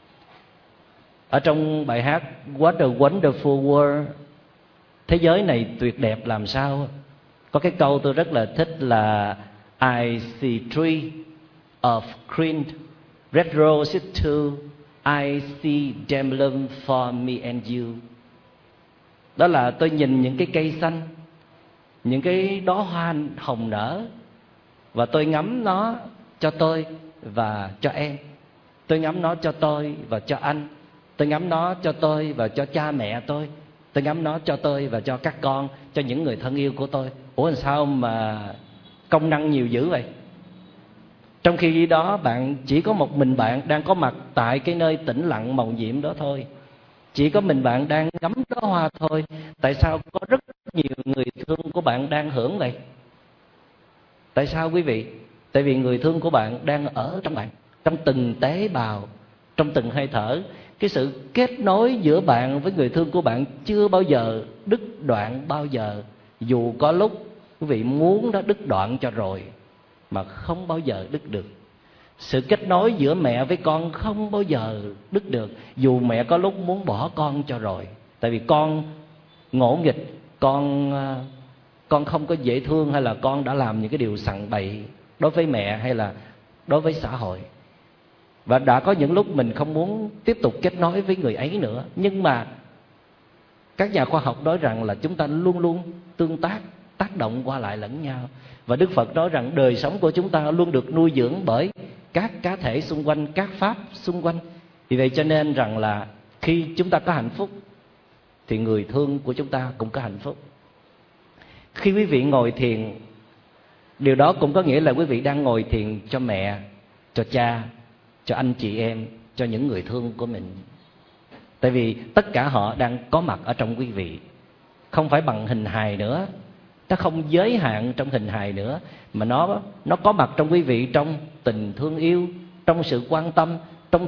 Ở trong bài hát What a Wonderful World, thế giới này tuyệt đẹp làm sao, có cái câu tôi rất là thích là I see tree of green red roses too, I see them bloom for me and you. Đó là tôi nhìn những cái cây xanh, những cái đóa hoa hồng nở, và tôi ngắm nó cho tôi và cho em. Tôi ngắm nó cho tôi và cho anh. Tôi ngắm nó cho tôi và cho cha mẹ tôi. Tôi ngắm nó cho tôi và cho các con, cho những người thân yêu của tôi. Ủa làm sao mà công năng nhiều dữ vậy? Trong khi đó bạn chỉ có một mình bạn đang có mặt tại cái nơi tĩnh lặng màu nhiệm đó thôi. Chỉ có mình bạn đang ngắm đóa hoa thôi. Tại sao có rất nhiều người thương của bạn đang hưởng vậy? Tại sao quý vị? Tại vì người thương của bạn đang ở trong bạn, trong từng tế bào, trong từng hơi thở. Cái sự kết nối giữa bạn với người thương của bạn chưa bao giờ đứt đoạn bao giờ. Dù có lúc quý vị muốn nó đứt đoạn cho rồi, mà không bao giờ đứt được. Sự kết nối giữa mẹ với con không bao giờ đứt được, dù mẹ có lúc muốn bỏ con cho rồi. Tại vì con ngỗ nghịch, con không có dễ thương, hay là con đã làm những cái điều sằng bậy đối với mẹ hay là đối với xã hội. Và đã có những lúc mình không muốn tiếp tục kết nối với người ấy nữa. Nhưng mà các nhà khoa học nói rằng là chúng ta luôn luôn tương tác, tác động qua lại lẫn nhau. Và Đức Phật nói rằng đời sống của chúng ta luôn được nuôi dưỡng bởi các cá thể xung quanh, các pháp xung quanh. Vì vậy cho nên rằng là khi chúng ta có hạnh phúc thì người thương của chúng ta cũng có hạnh phúc. Khi quý vị ngồi thiền, điều đó cũng có nghĩa là quý vị đang ngồi thiền cho mẹ, cho cha, cho anh chị em, cho những người thương của mình. Tại vì tất cả họ đang có mặt ở trong quý vị. Không phải bằng hình hài nữa, nó không giới hạn trong hình hài nữa, mà nó có mặt trong quý vị trong tình thương yêu, trong sự quan tâm, trong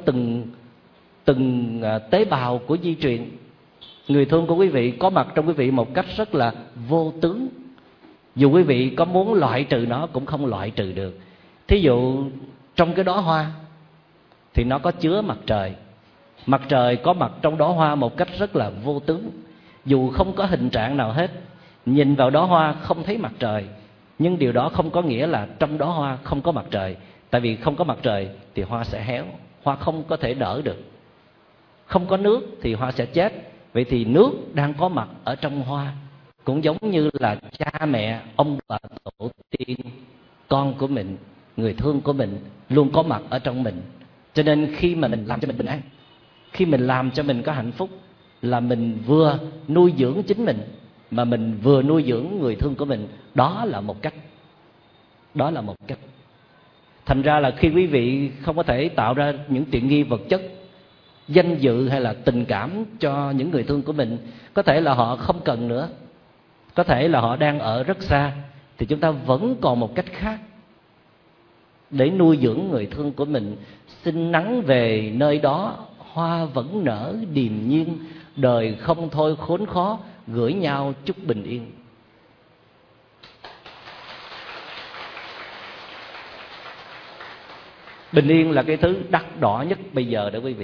từng tế bào của di truyền. Người thương của quý vị có mặt trong quý vị một cách rất là vô tướng. Dù quý vị có muốn loại trừ nó cũng không loại trừ được. Thí dụ trong cái đóa hoa thì nó có chứa mặt trời. Mặt trời có mặt trong đóa hoa một cách rất là vô tướng. Dù không có hình trạng nào hết, nhìn vào đóa hoa không thấy mặt trời, nhưng điều đó không có nghĩa là trong đóa hoa không có mặt trời. Tại vì không có mặt trời thì hoa sẽ héo, hoa không có thể đỡ được. Không có nước thì hoa sẽ chết. Vậy thì nước đang có mặt ở trong hoa, cũng giống như là cha mẹ, ông bà tổ tiên, con của mình, người thương của mình luôn có mặt ở trong mình. Cho nên khi mà mình làm cho mình bình an, khi mình làm cho mình có hạnh phúc, là mình vừa nuôi dưỡng chính mình, mà mình vừa nuôi dưỡng người thương của mình. Đó là một cách. Đó là một cách. Thành ra là khi quý vị không có thể tạo ra những tiện nghi vật chất, danh dự hay là tình cảm cho những người thương của mình, có thể là họ không cần nữa, có thể là họ đang ở rất xa, thì chúng ta vẫn còn một cách khác để nuôi dưỡng người thương của mình. Xin nắng về nơi đó, hoa vẫn nở điềm nhiên, đời không thôi khốn khó, gửi nhau chúc bình yên. Bình yên là cái thứ đắt đỏ nhất bây giờ đó quý vị.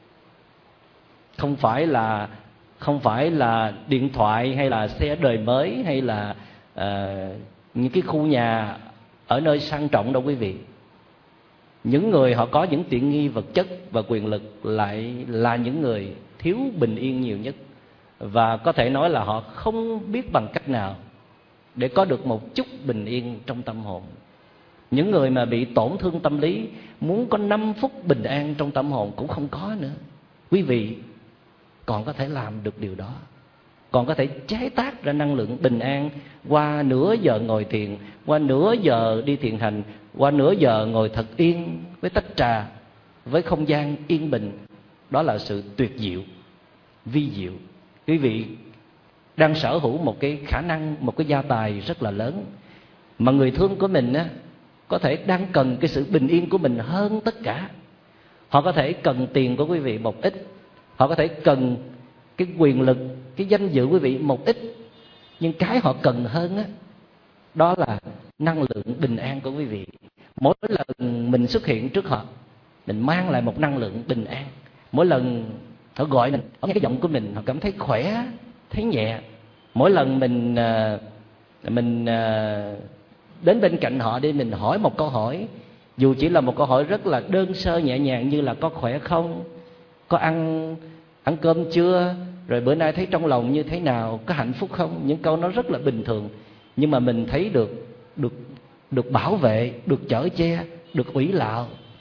Không phải là điện thoại hay là xe đời mới hay là những cái khu nhà ở nơi sang trọng đâu quý vị. Những người họ có những tiện nghi vật chất và quyền lực lại là những người thiếu bình yên nhiều nhất. Và có thể nói là họ không biết bằng cách nào để có được một chút bình yên trong tâm hồn. Những người mà bị tổn thương tâm lý muốn có 5 phút bình an trong tâm hồn cũng không có nữa. Quý vị còn có thể làm được điều đó, còn có thể chế tác ra năng lượng bình an qua nửa giờ ngồi thiền, qua nửa giờ đi thiền hành, qua nửa giờ ngồi thật yên với tách trà, với không gian yên bình. Đó là sự tuyệt diệu, vi diệu. Quý vị đang sở hữu một cái khả năng, một cái gia tài rất là lớn, mà người thương của mình á, có thể đang cần cái sự bình yên của mình hơn tất cả. Họ có thể cần tiền của quý vị một ít, họ có thể cần cái quyền lực, cái danh dự quý vị một ít, nhưng cái họ cần hơn á, đó là năng lượng bình an của quý vị. Mỗi lần mình xuất hiện trước họ, mình mang lại một năng lượng bình an. Mỗi lần họ gọi mình, họ nghe cái giọng của mình, họ cảm thấy khỏe, thấy nhẹ. Mỗi lần mình đến bên cạnh họ để mình hỏi một câu hỏi, dù chỉ là một câu hỏi rất là đơn sơ nhẹ nhàng, như là có khỏe không, có ăn cơm chưa, rồi bữa nay thấy trong lòng như thế nào, có hạnh phúc không. Những câu nó rất là bình thường, nhưng mà mình thấy được bảo vệ, được chở che, được ủy lạo,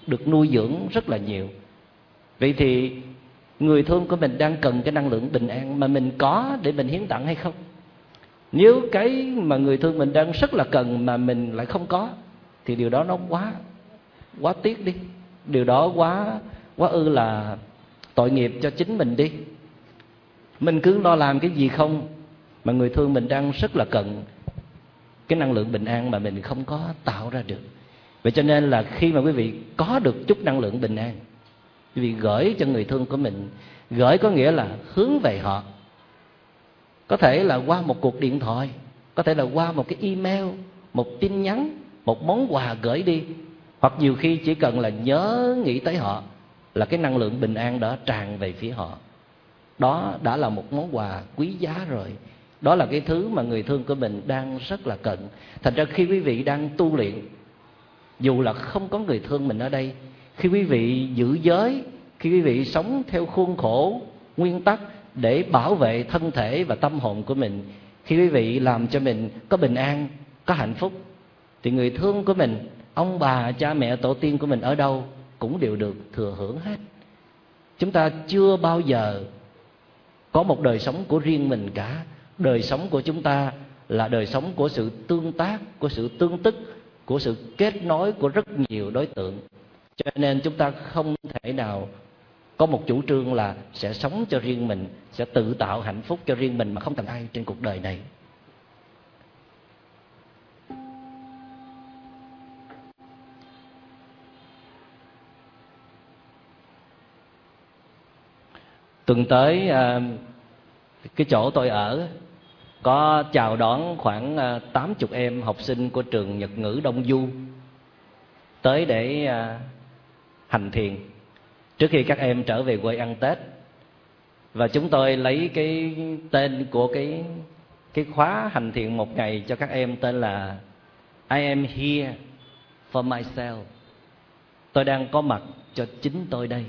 được nuôi dưỡng rất là nhiều. Vậy thì người thương của mình đang cần cái năng lượng bình an mà mình có để mình hiến tặng hay không? Nếu cái mà người thương mình đang rất là cần mà mình lại không có, thì điều đó nó quá tiếc đi. Điều đó quá ư là tội nghiệp cho chính mình đi. Mình cứ lo làm cái gì không mà người thương mình đang rất là cần cái năng lượng bình an mà mình không có tạo ra được. Vậy cho nên là khi mà quý vị có được chút năng lượng bình an, quý vị gửi cho người thương của mình. Gửi có nghĩa là hướng về họ. Có thể là qua một cuộc điện thoại, có thể là qua một cái email, một tin nhắn, một món quà gửi đi. Hoặc nhiều khi chỉ cần là nhớ nghĩ tới họ là cái năng lượng bình an đó tràn về phía họ. Đó đã là một món quà quý giá rồi. Đó là cái thứ mà người thương của mình đang rất là cần. Thành ra khi quý vị đang tu luyện, dù là không có người thương mình ở đây, khi quý vị giữ giới, khi quý vị sống theo khuôn khổ, nguyên tắc để bảo vệ thân thể và tâm hồn của mình, khi quý vị làm cho mình có bình an, có hạnh phúc, thì người thương của mình, ông bà, cha mẹ, tổ tiên của mình ở đâu cũng đều được thừa hưởng hết. Chúng ta chưa bao giờ có một đời sống của riêng mình cả. Đời sống của chúng ta là đời sống của sự tương tác, của sự tương tức, của sự kết nối của rất nhiều đối tượng. Cho nên chúng ta không thể nào có một chủ trương là sẽ sống cho riêng mình, sẽ tự tạo hạnh phúc cho riêng mình mà không cần ai trên cuộc đời này. Tuần tới cái chỗ tôi ở có chào đón khoảng 80 em học sinh của trường Nhật ngữ Đông Du tới để hành thiền trước khi các em trở về quê ăn Tết. Và chúng tôi lấy cái tên của cái khóa hành thiền một ngày cho các em tên là I am here for myself. Tôi đang có mặt cho chính tôi đây.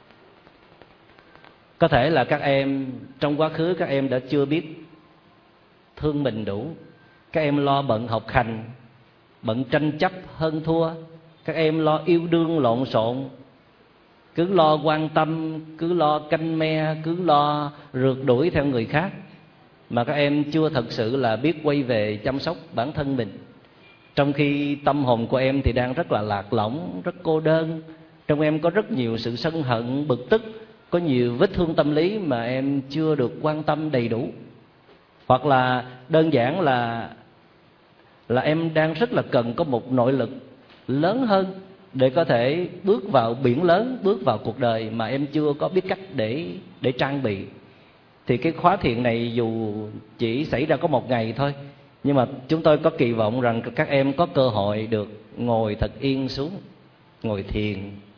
Có thể là các em trong quá khứ các em đã chưa biết thương mình đủ. Các em lo bận học hành, bận tranh chấp hơn thua. Các em lo yêu đương lộn xộn, cứ lo quan tâm, cứ lo canh me, cứ lo rượt đuổi theo người khác, mà các em chưa thật sự là biết quay về chăm sóc bản thân mình. Trong khi tâm hồn của em thì đang rất là lạc lõng, rất cô đơn. Trong em có rất nhiều sự sân hận, bực tức, có nhiều vết thương tâm lý mà em chưa được quan tâm đầy đủ. Hoặc là đơn giản là em đang rất là cần có một nội lực lớn hơn để có thể bước vào biển lớn, bước vào cuộc đời mà em chưa có biết cách để trang bị. Thì cái khóa thiền này dù chỉ xảy ra có một ngày thôi, nhưng mà chúng tôi có kỳ vọng rằng các em có cơ hội được ngồi thật yên xuống, ngồi thiền.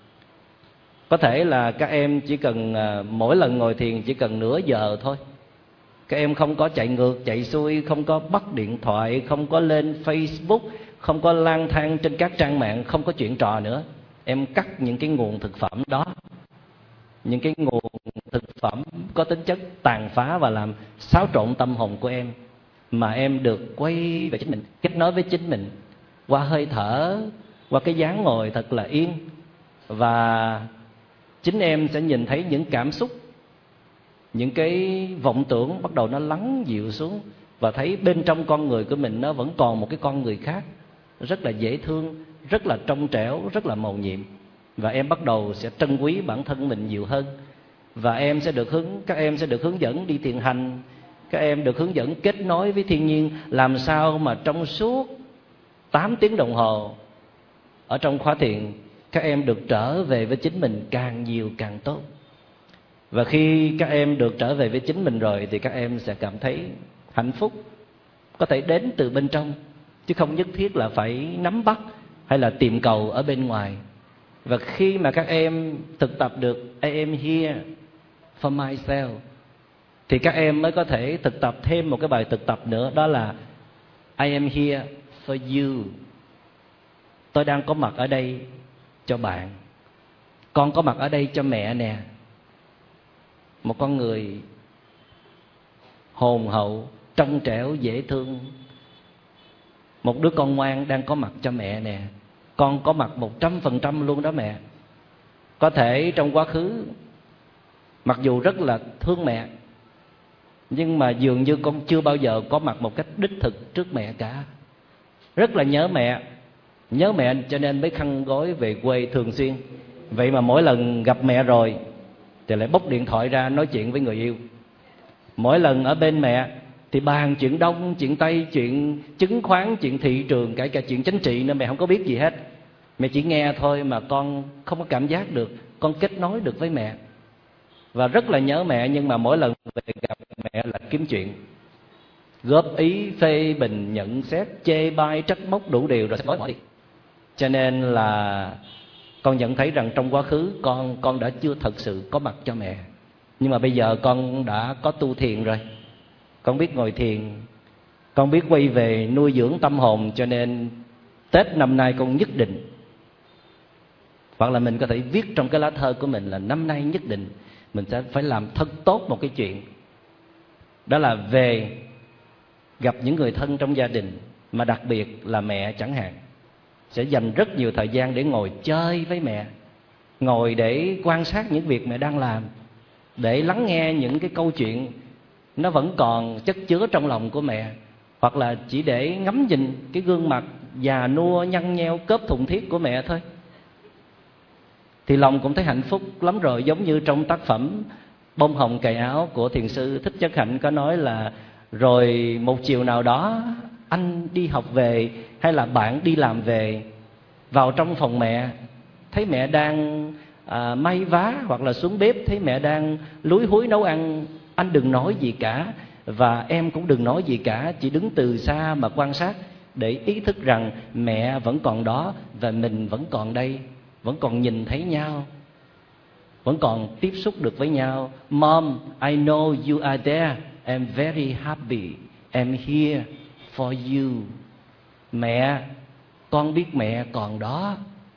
Có thể là các em chỉ cần mỗi lần ngồi thiền chỉ cần nửa giờ thôi. Các em không có chạy ngược chạy xuôi, không có bắt điện thoại, không có lên Facebook, không có lang thang trên các trang mạng, không có chuyện trò nữa. Em cắt những cái nguồn thực phẩm đó, những cái nguồn thực phẩm có tính chất tàn phá và làm xáo trộn tâm hồn của em, mà em được quay về chính mình, kết nối với chính mình qua hơi thở, qua cái dáng ngồi thật là yên. Và chính em sẽ nhìn thấy những cảm xúc, những cái vọng tưởng bắt đầu nó lắng dịu xuống, và thấy bên trong con người của mình nó vẫn còn một cái con người khác rất là dễ thương, rất là trong trẻo, rất là mầu nhiệm. Và em bắt đầu sẽ trân quý bản thân mình nhiều hơn. Và các em sẽ được hướng dẫn đi thiền hành. Các em được hướng dẫn kết nối với thiên nhiên, làm sao mà trong suốt 8 tiếng đồng hồ ở trong khóa thiền, các em được trở về với chính mình càng nhiều càng tốt. Và khi các em được trở về với chính mình rồi thì các em sẽ cảm thấy hạnh phúc có thể đến từ bên trong, chứ không nhất thiết là phải nắm bắt hay là tìm cầu ở bên ngoài. Và khi mà các em thực tập được I am here for myself thì các em mới có thể thực tập thêm một cái bài thực tập nữa, đó là I am here for you. Tôi đang có mặt ở đây cho bạn. Con có mặt ở đây cho mẹ nè. Một con người hồn hậu, trong trẻo, dễ thương. Một đứa con ngoan đang có mặt cho mẹ nè. Con có mặt 100% luôn đó mẹ. Có thể trong quá khứ mặc dù rất là thương mẹ, nhưng mà dường như con chưa bao giờ có mặt một cách đích thực trước mẹ cả. Rất là nhớ mẹ cho nên mới khăn gói về quê thường xuyên. Vậy mà mỗi lần gặp mẹ rồi thì lại bốc điện thoại ra nói chuyện với người yêu. Mỗi lần ở bên mẹ thì bàn chuyện đông, chuyện tây, chuyện chứng khoán, chuyện thị trường, cả chuyện chính trị nữa mẹ không có biết gì hết. Mẹ chỉ nghe thôi mà con không có cảm giác được, con kết nối được với mẹ. Và rất là nhớ mẹ, nhưng mà mỗi lần về gặp mẹ là kiếm chuyện, góp ý, phê bình, nhận xét, chê bai, trách móc đủ điều rồi sẽ nói bỏ đi. Cho nên là con nhận thấy rằng trong quá khứ con đã chưa thật sự có mặt cho mẹ. Nhưng mà bây giờ con đã có tu thiền rồi, con biết ngồi thiền, con biết quay về nuôi dưỡng tâm hồn. Cho nên Tết năm nay con nhất định, hoặc là mình có thể viết trong cái lá thơ của mình là năm nay nhất định mình sẽ phải làm thật tốt một cái chuyện. Đó là về gặp những người thân trong gia đình, mà đặc biệt là mẹ chẳng hạn. Sẽ dành rất nhiều thời gian để ngồi chơi với mẹ, ngồi để quan sát những việc mẹ đang làm, để lắng nghe những cái câu chuyện nó vẫn còn chất chứa trong lòng của mẹ, hoặc là chỉ để ngắm nhìn cái gương mặt già nua nhăn nheo cớp thùng thiết của mẹ thôi, thì lòng cũng thấy hạnh phúc lắm rồi. Giống như trong tác phẩm Bông hồng cài áo của thiền sư Thích Nhất Hạnh có nói là rồi một chiều nào đó anh đi học về hay là bạn đi làm về, vào trong phòng mẹ thấy mẹ đang may vá, hoặc là xuống bếp thấy mẹ đang lúi húi nấu ăn, anh đừng nói gì cả và em cũng đừng nói gì cả, chỉ đứng từ xa mà quan sát để ý thức rằng mẹ vẫn còn đó và mình vẫn còn đây, vẫn còn nhìn thấy nhau, vẫn còn tiếp xúc được với nhau. Mom, I know you are there. I'm very happy. I'm here for you. Mẹ, con biết mẹ còn đó.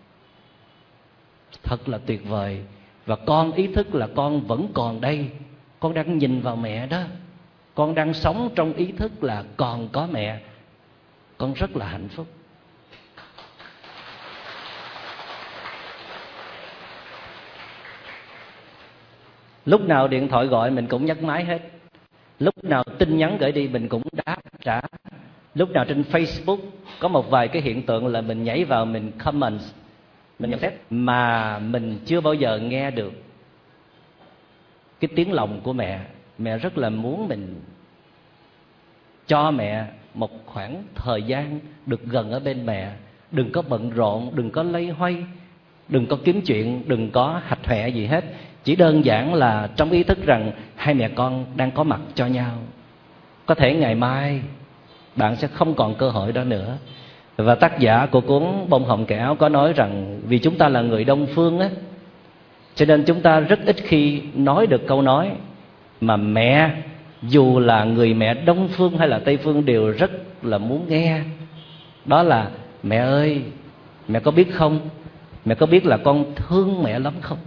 Thật là tuyệt vời. Và con ý thức là con vẫn còn đây. Con đang nhìn vào mẹ đó. Con đang sống trong ý thức là còn có mẹ. Con rất là hạnh phúc. Lúc nào điện thoại gọi mình cũng nhấc máy hết. Lúc nào tin nhắn gửi đi mình cũng đáp trả. Lúc nào trên Facebook có một vài cái hiện tượng là mình nhảy vào mình comment, mình nhận xét, mà mình chưa bao giờ nghe được cái tiếng lòng của mẹ. Mẹ rất là muốn mình cho mẹ một khoảng thời gian được gần ở bên mẹ. Đừng có bận rộn, đừng có loay hoay, đừng có kiếm chuyện, đừng có hạch hoẹ gì hết. Chỉ đơn giản là trong ý thức rằng hai mẹ con đang có mặt cho nhau. Có thể ngày mai bạn sẽ không còn cơ hội đó nữa. Và tác giả của cuốn Bông hồng cài áo có nói rằng vì chúng ta là người Đông phương á, cho nên chúng ta rất ít khi nói được câu nói mà mẹ, dù là người mẹ Đông phương hay là Tây phương, đều rất là muốn nghe. Đó là: mẹ ơi, mẹ có biết không, mẹ có biết là con thương mẹ lắm không?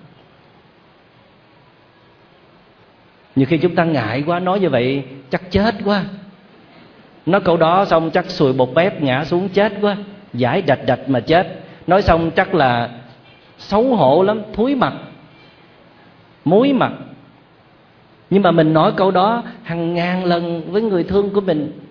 Nhiều khi chúng ta ngại quá, nói như vậy chắc chết quá. Nói câu đó xong chắc sùi bột bét ngã xuống chết quá, giải đạch đạch mà chết. Nói xong chắc là xấu hổ lắm, thúi mặt, muối mặt. Nhưng mà mình nói câu đó hàng ngàn lần với người thương của mình,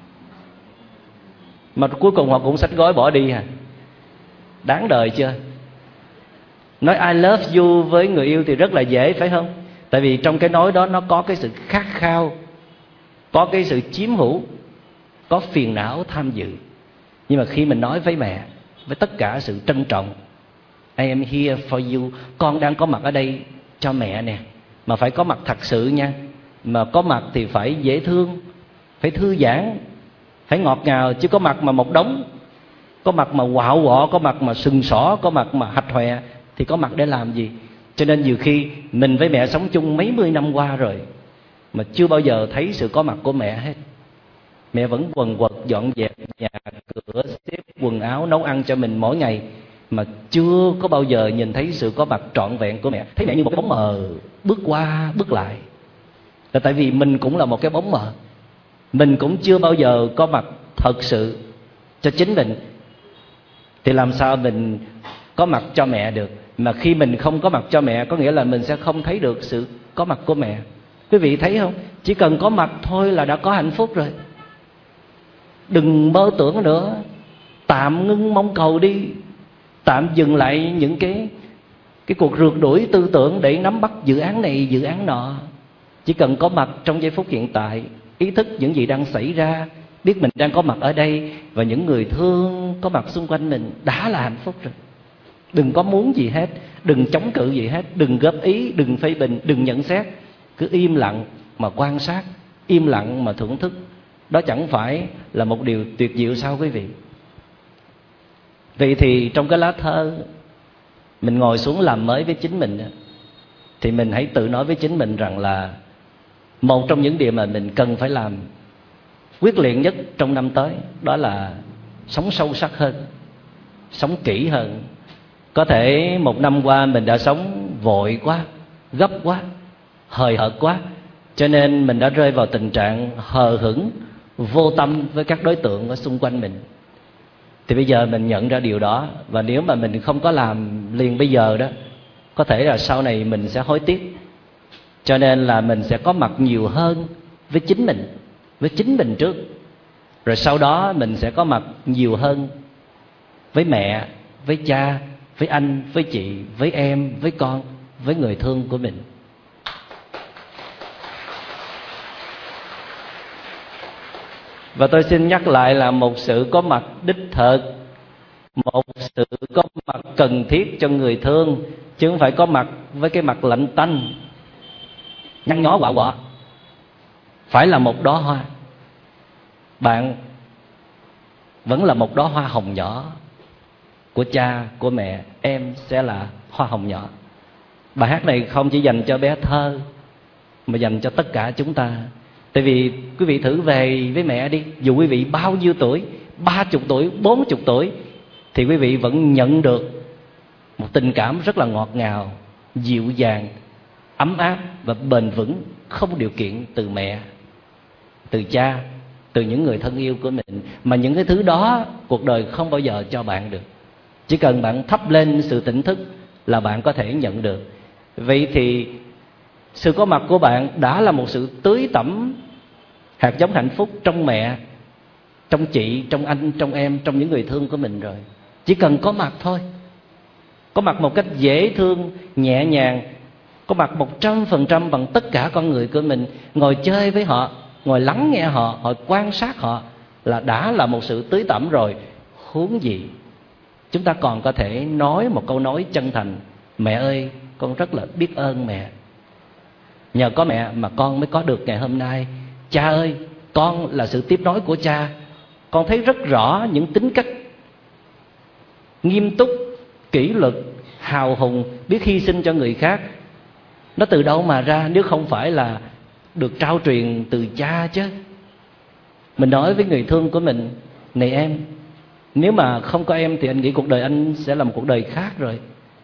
mà cuối cùng họ cũng xách gói bỏ đi à. Đáng đời chưa? Nói I love you với người yêu thì rất là dễ, phải không? Tại vì trong cái nói đó nó có cái sự khát khao, có cái sự chiếm hữu, có phiền não tham dự. Nhưng mà khi mình nói với mẹ với tất cả sự trân trọng, I am here for you, con đang có mặt ở đây cho mẹ nè. Mà phải có mặt thật sự nha. Mà có mặt thì phải dễ thương, phải thư giãn, phải ngọt ngào. Chứ có mặt mà một đống, có mặt mà quạo quọ, có mặt mà sừng sỏ, có mặt mà hạch hòe thì có mặt để làm gì? Cho nên nhiều khi mình với mẹ sống chung mấy mươi năm qua rồi mà chưa bao giờ thấy sự có mặt của mẹ hết. Mẹ vẫn quần quật dọn dẹp nhà cửa, xếp quần áo, nấu ăn cho mình mỗi ngày, mà chưa có bao giờ nhìn thấy sự có mặt trọn vẹn của mẹ. Thấy mẹ như một cái bóng mờ bước qua bước lại. Là tại vì mình cũng là một cái bóng mờ. Mình cũng chưa bao giờ có mặt thật sự cho chính mình. Thì làm sao mình có mặt cho mẹ được. Mà khi mình không có mặt cho mẹ, có nghĩa là mình sẽ không thấy được sự có mặt của mẹ. Quý vị thấy không? Chỉ cần có mặt thôi là đã có hạnh phúc rồi. Đừng mơ tưởng nữa. Tạm ngưng mong cầu đi. Tạm dừng lại những cái cuộc rượt đuổi tư tưởng để nắm bắt dự án này, dự án nọ. Chỉ cần có mặt trong giây phút hiện tại, ý thức những gì đang xảy ra, biết mình đang có mặt ở đây và những người thương có mặt xung quanh mình, đã là hạnh phúc rồi. Đừng có muốn gì hết, đừng chống cự gì hết, đừng góp ý, đừng phê bình, đừng nhận xét. Cứ im lặng mà quan sát, im lặng mà thưởng thức. Đó chẳng phải là một điều tuyệt diệu sao quý vị? Vậy thì trong cái lá thơ, mình ngồi xuống làm mới với chính mình, thì mình hãy tự nói với chính mình rằng là một trong những điều mà mình cần phải làm quyết liệt nhất trong năm tới, đó là sống sâu sắc hơn, sống kỹ hơn. Có thể một năm qua mình đã sống vội quá, gấp quá, hời hợt quá, cho nên mình đã rơi vào tình trạng hờ hững, vô tâm với các đối tượng ở xung quanh mình. Thì bây giờ mình nhận ra điều đó, và nếu mà mình không có làm liền bây giờ đó, có thể là sau này mình sẽ hối tiếc. Cho nên là mình sẽ có mặt nhiều hơn với chính mình trước. Rồi sau đó mình sẽ có mặt nhiều hơn với mẹ, với cha, với anh, với chị, với em, với con, với người thương của mình. Và tôi xin nhắc lại là một sự có mặt đích thực, một sự có mặt cần thiết cho người thương, chứ không phải có mặt với cái mặt lạnh tanh, nhăn nhó quạ quọ. Phải là một đóa hoa. Bạn vẫn là một đóa hoa hồng nhỏ của cha, của mẹ. Em sẽ là hoa hồng nhỏ. Bài hát này không chỉ dành cho bé Thơ, mà dành cho tất cả chúng ta. Tại vì quý vị thử về với mẹ đi, dù quý vị bao nhiêu tuổi, 30 tuổi, 40 tuổi, thì quý vị vẫn nhận được một tình cảm rất là ngọt ngào, dịu dàng, ấm áp và bền vững, không điều kiện từ mẹ, từ cha, từ những người thân yêu của mình. Mà những cái thứ đó cuộc đời không bao giờ cho bạn được. Chỉ cần bạn thắp lên sự tỉnh thức là bạn có thể nhận được. Vậy thì sự có mặt của bạn đã là một sự tưới tẩm hạt giống hạnh phúc trong mẹ, trong chị, trong anh, trong em, trong những người thương của mình rồi. Chỉ cần có mặt thôi. Có mặt một cách dễ thương, nhẹ nhàng, có mặt 100% bằng tất cả con người của mình. Ngồi chơi với họ, ngồi lắng nghe họ, ngồi quan sát họ là đã là một sự tưới tẩm rồi. Huống gì chúng ta còn có thể nói một câu nói chân thành: mẹ ơi, con rất là biết ơn mẹ. Nhờ có mẹ mà con mới có được ngày hôm nay. Cha ơi, con là sự tiếp nối của cha. Con thấy rất rõ những tính cách nghiêm túc, kỷ luật, hào hùng, biết hy sinh cho người khác. Nó từ đâu mà ra nếu không phải là được trao truyền từ cha chứ. Mình nói với người thương của mình: này em, nếu mà không có em thì anh nghĩ cuộc đời anh sẽ là một cuộc đời khác rồi.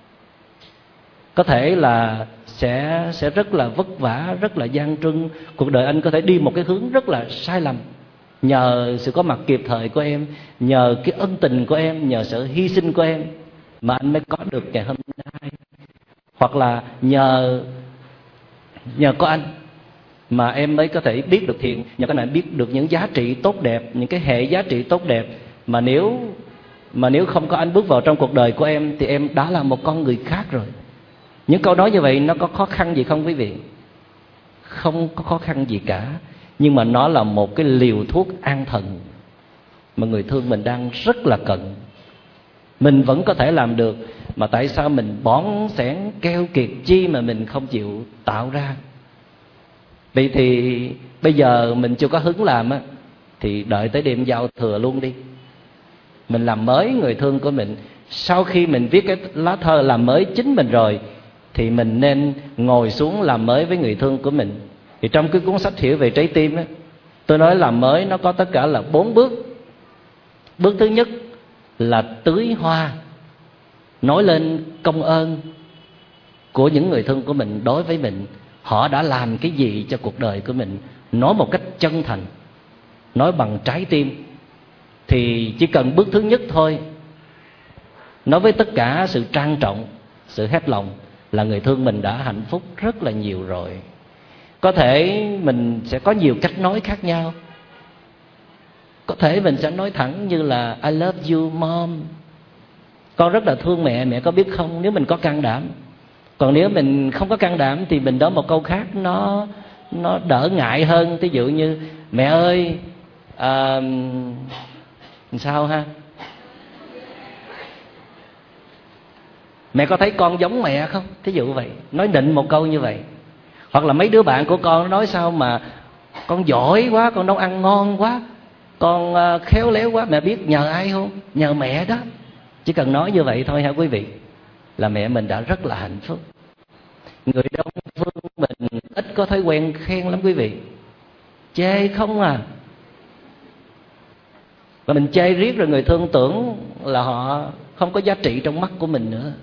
Có thể là sẽ rất là vất vả, rất là gian truân. Cuộc đời anh có thể đi một cái hướng rất là sai lầm. Nhờ sự có mặt kịp thời của em, nhờ cái ân tình của em, nhờ sự hy sinh của em mà anh mới có được ngày hôm nay. Hoặc là nhờ có anh mà em mới có thể biết được thiện, nhờ các bạn biết được những giá trị tốt đẹp, những cái hệ giá trị tốt đẹp mà nếu không có anh bước vào trong cuộc đời của em thì em đã là một con người khác rồi. Những câu nói như vậy nó có khó khăn gì không quý vị? Không có khó khăn gì cả. Nhưng mà nó là một cái liều thuốc an thần mà người thương mình đang rất là cần. Mình vẫn có thể làm được, mà tại sao mình bón xẻn keo kiệt chi mà mình không chịu tạo ra? Vậy thì bây giờ mình chưa có hứng làm á, thì đợi tới đêm giao thừa luôn đi. Mình làm mới người thương của mình. Sau khi mình viết cái lá thơ làm mới chính mình rồi, thì mình nên ngồi xuống làm mới với người thương của mình. Thì trong cái cuốn sách Hiểu về trái tim á, tôi nói làm mới nó có tất cả là 4 bước. Bước thứ nhất là tưới hoa, nói lên công ơn của những người thương của mình đối với mình. Họ đã làm cái gì cho cuộc đời của mình, nói một cách chân thành, nói bằng trái tim. Thì chỉ cần bước thứ nhất thôi nói với tất cả sự trang trọng, sự hết lòng, là người thương mình đã hạnh phúc rất là nhiều rồi. Có thể mình sẽ có nhiều cách nói khác nhau. Có thể mình sẽ nói thẳng như là I love you mom, con rất là thương mẹ, mẹ có biết không, nếu mình có can đảm. Còn nếu mình không có can đảm thì mình nói một câu khác nó đỡ ngại hơn. Ví dụ như mẹ ơi, sao ha, mẹ có thấy con giống mẹ không, thí dụ vậy, nói định một câu như vậy. Hoặc là mấy đứa bạn của con nói sao mà con giỏi quá, con nấu ăn ngon quá, con khéo léo quá, mẹ biết nhờ ai không? Nhờ mẹ đó. Chỉ cần nói như vậy thôi hả quý vị, là mẹ mình đã rất là hạnh phúc. Người Đông phương mình ít có thói quen khen lắm quý vị, chê không à. Và mình chê riết rồi người thương tưởng là họ không có giá trị trong mắt của mình nữa.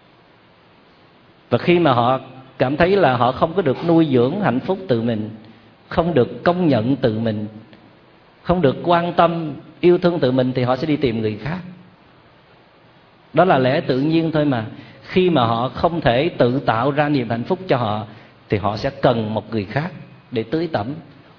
Và khi mà họ cảm thấy là họ không có được nuôi dưỡng hạnh phúc từ mình, không được công nhận từ mình, không được quan tâm yêu thương từ mình, thì họ sẽ đi tìm người khác. Đó là lẽ tự nhiên thôi mà. Khi mà họ không thể tự tạo ra niềm hạnh phúc cho họ, thì họ sẽ cần một người khác để tưới tẩm,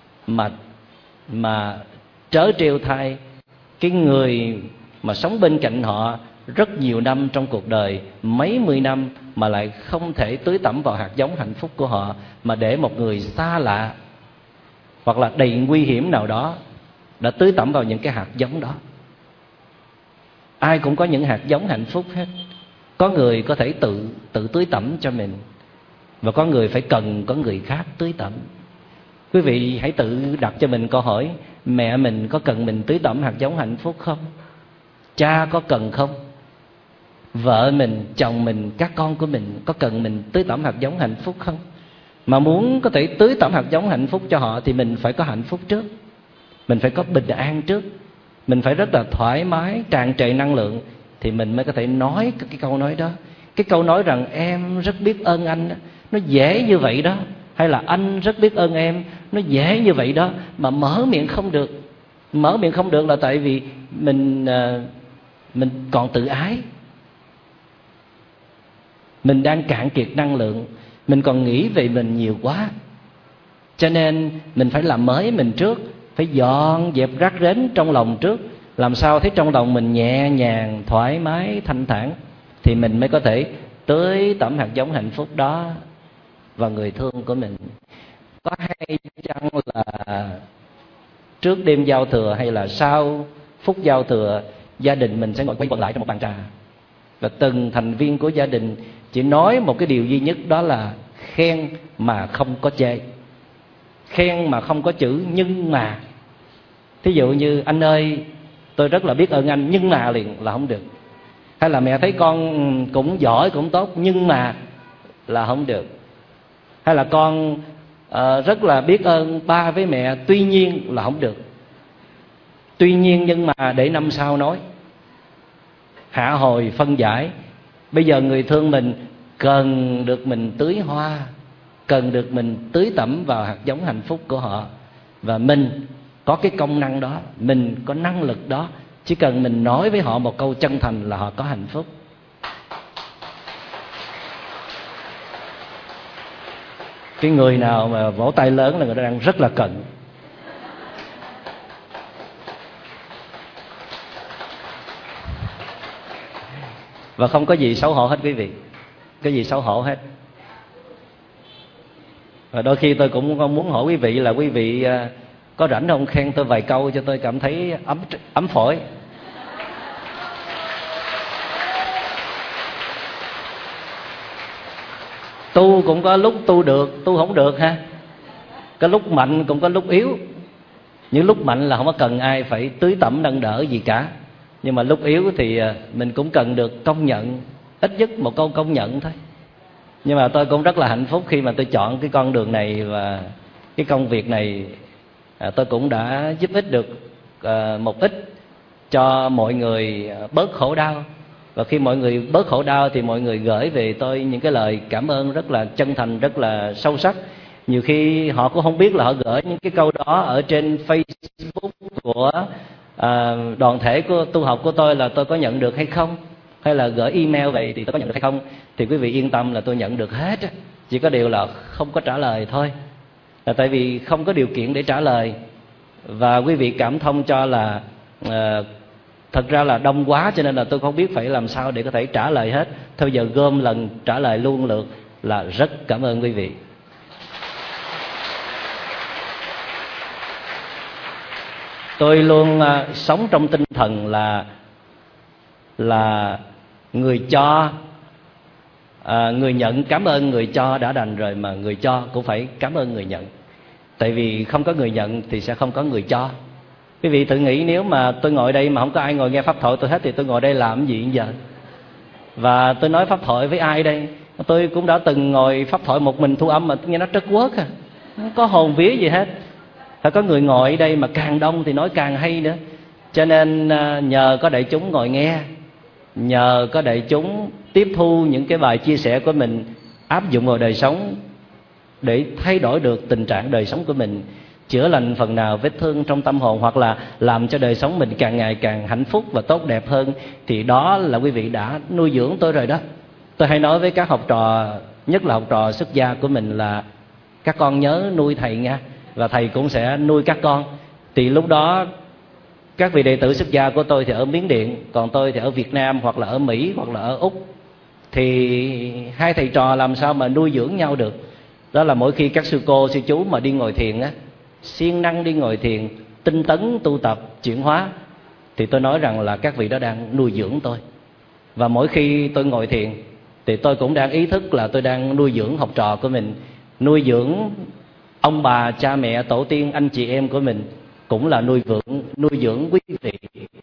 mà trớ trêu thay cái người mà sống bên cạnh họ rất nhiều năm trong cuộc đời, mấy mươi năm, mà lại không thể tưới tẩm vào hạt giống hạnh phúc của họ, mà để một người xa lạ hoặc là đầy nguy hiểm nào đó đã tưới tẩm vào những cái hạt giống đó. Ai cũng có những hạt giống hạnh phúc hết. Có người có thể tự tưới tẩm cho mình, và có người phải cần có người khác tưới tẩm. Quý vị hãy tự đặt cho mình câu hỏi: mẹ mình có cần mình tưới tẩm hạt giống hạnh phúc không? Cha có cần không? Vợ mình, chồng mình, các con của mình có cần mình tưới tẩm hạt giống hạnh phúc không? Mà muốn có thể tưới tẩm hạt giống hạnh phúc cho họ thì mình phải có hạnh phúc trước. Mình phải có bình an trước. Mình phải rất là thoải mái, tràn trề năng lượng, thì mình mới có thể nói cái câu nói đó. Cái câu nói rằng em rất biết ơn anh đó, nó dễ như vậy đó. Hay là anh rất biết ơn em, nó dễ như vậy đó. Mà mở miệng không được. Mở miệng không được là tại vì mình còn tự ái. Mình đang cạn kiệt năng lượng, mình còn nghĩ về mình nhiều quá. Cho nên mình phải làm mới mình trước, phải dọn dẹp rác rến trong lòng trước. Làm sao thấy trong lòng mình nhẹ nhàng, thoải mái, thanh thản, thì mình mới có thể tưới tẩm hạt giống hạnh phúc đó vào người thương của mình. Có hay chăng là trước đêm giao thừa hay là sau phút giao thừa, gia đình mình sẽ ngồi quây quần lại trong một bàn trà, và từng thành viên của gia đình chỉ nói một cái điều duy nhất, đó là khen mà không có chê, khen mà không có chữ nhưng mà. Thí dụ như anh ơi, tôi rất là biết ơn anh, nhưng mà liền là không được. Hay là mẹ thấy con cũng giỏi, cũng tốt, nhưng mà là không được. Hay là con rất là biết ơn ba với mẹ, tuy nhiên là không được. Tuy nhiên nhưng mà để năm sau nói. Hạ hồi phân giải. Bây giờ người thương mình cần được mình tưới hoa, cần được mình tưới tẩm vào hạt giống hạnh phúc của họ. Và mình có cái công năng đó, mình có năng lực đó. Chỉ cần mình nói với họ một câu chân thành là họ có hạnh phúc. Cái người nào mà vỗ tay lớn là người ta đang rất là cần. Và không có gì xấu hổ hết quý vị. Cái gì xấu hổ hết. Và đôi khi tôi cũng muốn hỏi quý vị là quý vị có rảnh không khen tôi vài câu cho tôi cảm thấy ấm phổi. Tu cũng có lúc tu được, tu không được ha. Có lúc mạnh cũng có lúc yếu. Những lúc mạnh là không có cần ai phải tưới tẩm nâng đỡ gì cả. Nhưng mà lúc yếu thì mình cũng cần được công nhận, ít nhất một câu công nhận thôi. Nhưng mà tôi cũng rất là hạnh phúc khi mà tôi chọn cái con đường này và cái công việc này. Tôi cũng đã giúp ích được một ít cho mọi người bớt khổ đau. Và khi mọi người bớt khổ đau thì mọi người gửi về tôi những cái lời cảm ơn rất là chân thành, rất là sâu sắc. Nhiều khi họ cũng không biết là họ gửi những cái câu đó ở trên Facebook của đoàn thể của tu học của tôi là tôi có nhận được hay không. hay là gửi email về thì tôi có nhận được hay không, thì quý vị yên tâm là tôi nhận được hết. Chỉ có điều là không có trả lời thôi, là tại vì không có điều kiện để trả lời. Và quý vị cảm thông cho là thật ra là đông quá, cho nên là tôi không biết phải làm sao để có thể trả lời hết. Thôi giờ gom lần trả lời luôn lượt, là rất cảm ơn quý vị. Tôi luôn sống trong tinh thần là người cho, người nhận cảm ơn người cho đã đành rồi, mà người cho cũng phải cảm ơn người nhận. Tại vì không có người nhận thì sẽ không có người cho. Quý vị tự nghĩ nếu mà tôi ngồi đây mà không có ai ngồi nghe pháp thoại tôi hết thì tôi ngồi đây làm gì giờ? Và tôi nói pháp thoại với ai đây? Tôi cũng đã từng ngồi pháp thoại một mình thu âm mà tôi nghe nó trất quớt à, không có hồn vía gì hết. Phải có người ngồi ở đây mà càng đông thì nói càng hay nữa. Cho nên nhờ có đại chúng ngồi nghe, nhờ có đại chúng tiếp thu những cái bài chia sẻ của mình, áp dụng vào đời sống để thay đổi được tình trạng đời sống của mình, chữa lành phần nào vết thương trong tâm hồn, hoặc là làm cho đời sống mình càng ngày càng hạnh phúc và tốt đẹp hơn, thì đó là quý vị đã nuôi dưỡng tôi rồi đó. Tôi hay nói với các học trò, nhất là học trò xuất gia của mình, là các con nhớ nuôi thầy nha, và thầy cũng sẽ nuôi các con. Thì lúc đó các vị đệ tử xuất gia của tôi thì ở Miến Điện, còn tôi thì ở Việt Nam hoặc là ở Mỹ hoặc là ở Úc. Thì hai thầy trò làm sao mà nuôi dưỡng nhau được? Đó là mỗi khi các sư cô sư chú mà đi ngồi thiền á, siêng năng đi ngồi thiền, tinh tấn tu tập chuyển hóa, thì tôi nói rằng là các vị đó đang nuôi dưỡng tôi. Và mỗi khi tôi ngồi thiền thì tôi cũng đang ý thức là tôi đang nuôi dưỡng học trò của mình, nuôi dưỡng ông bà, cha mẹ, tổ tiên, anh chị em của mình, cũng là nuôi dưỡng quý vị.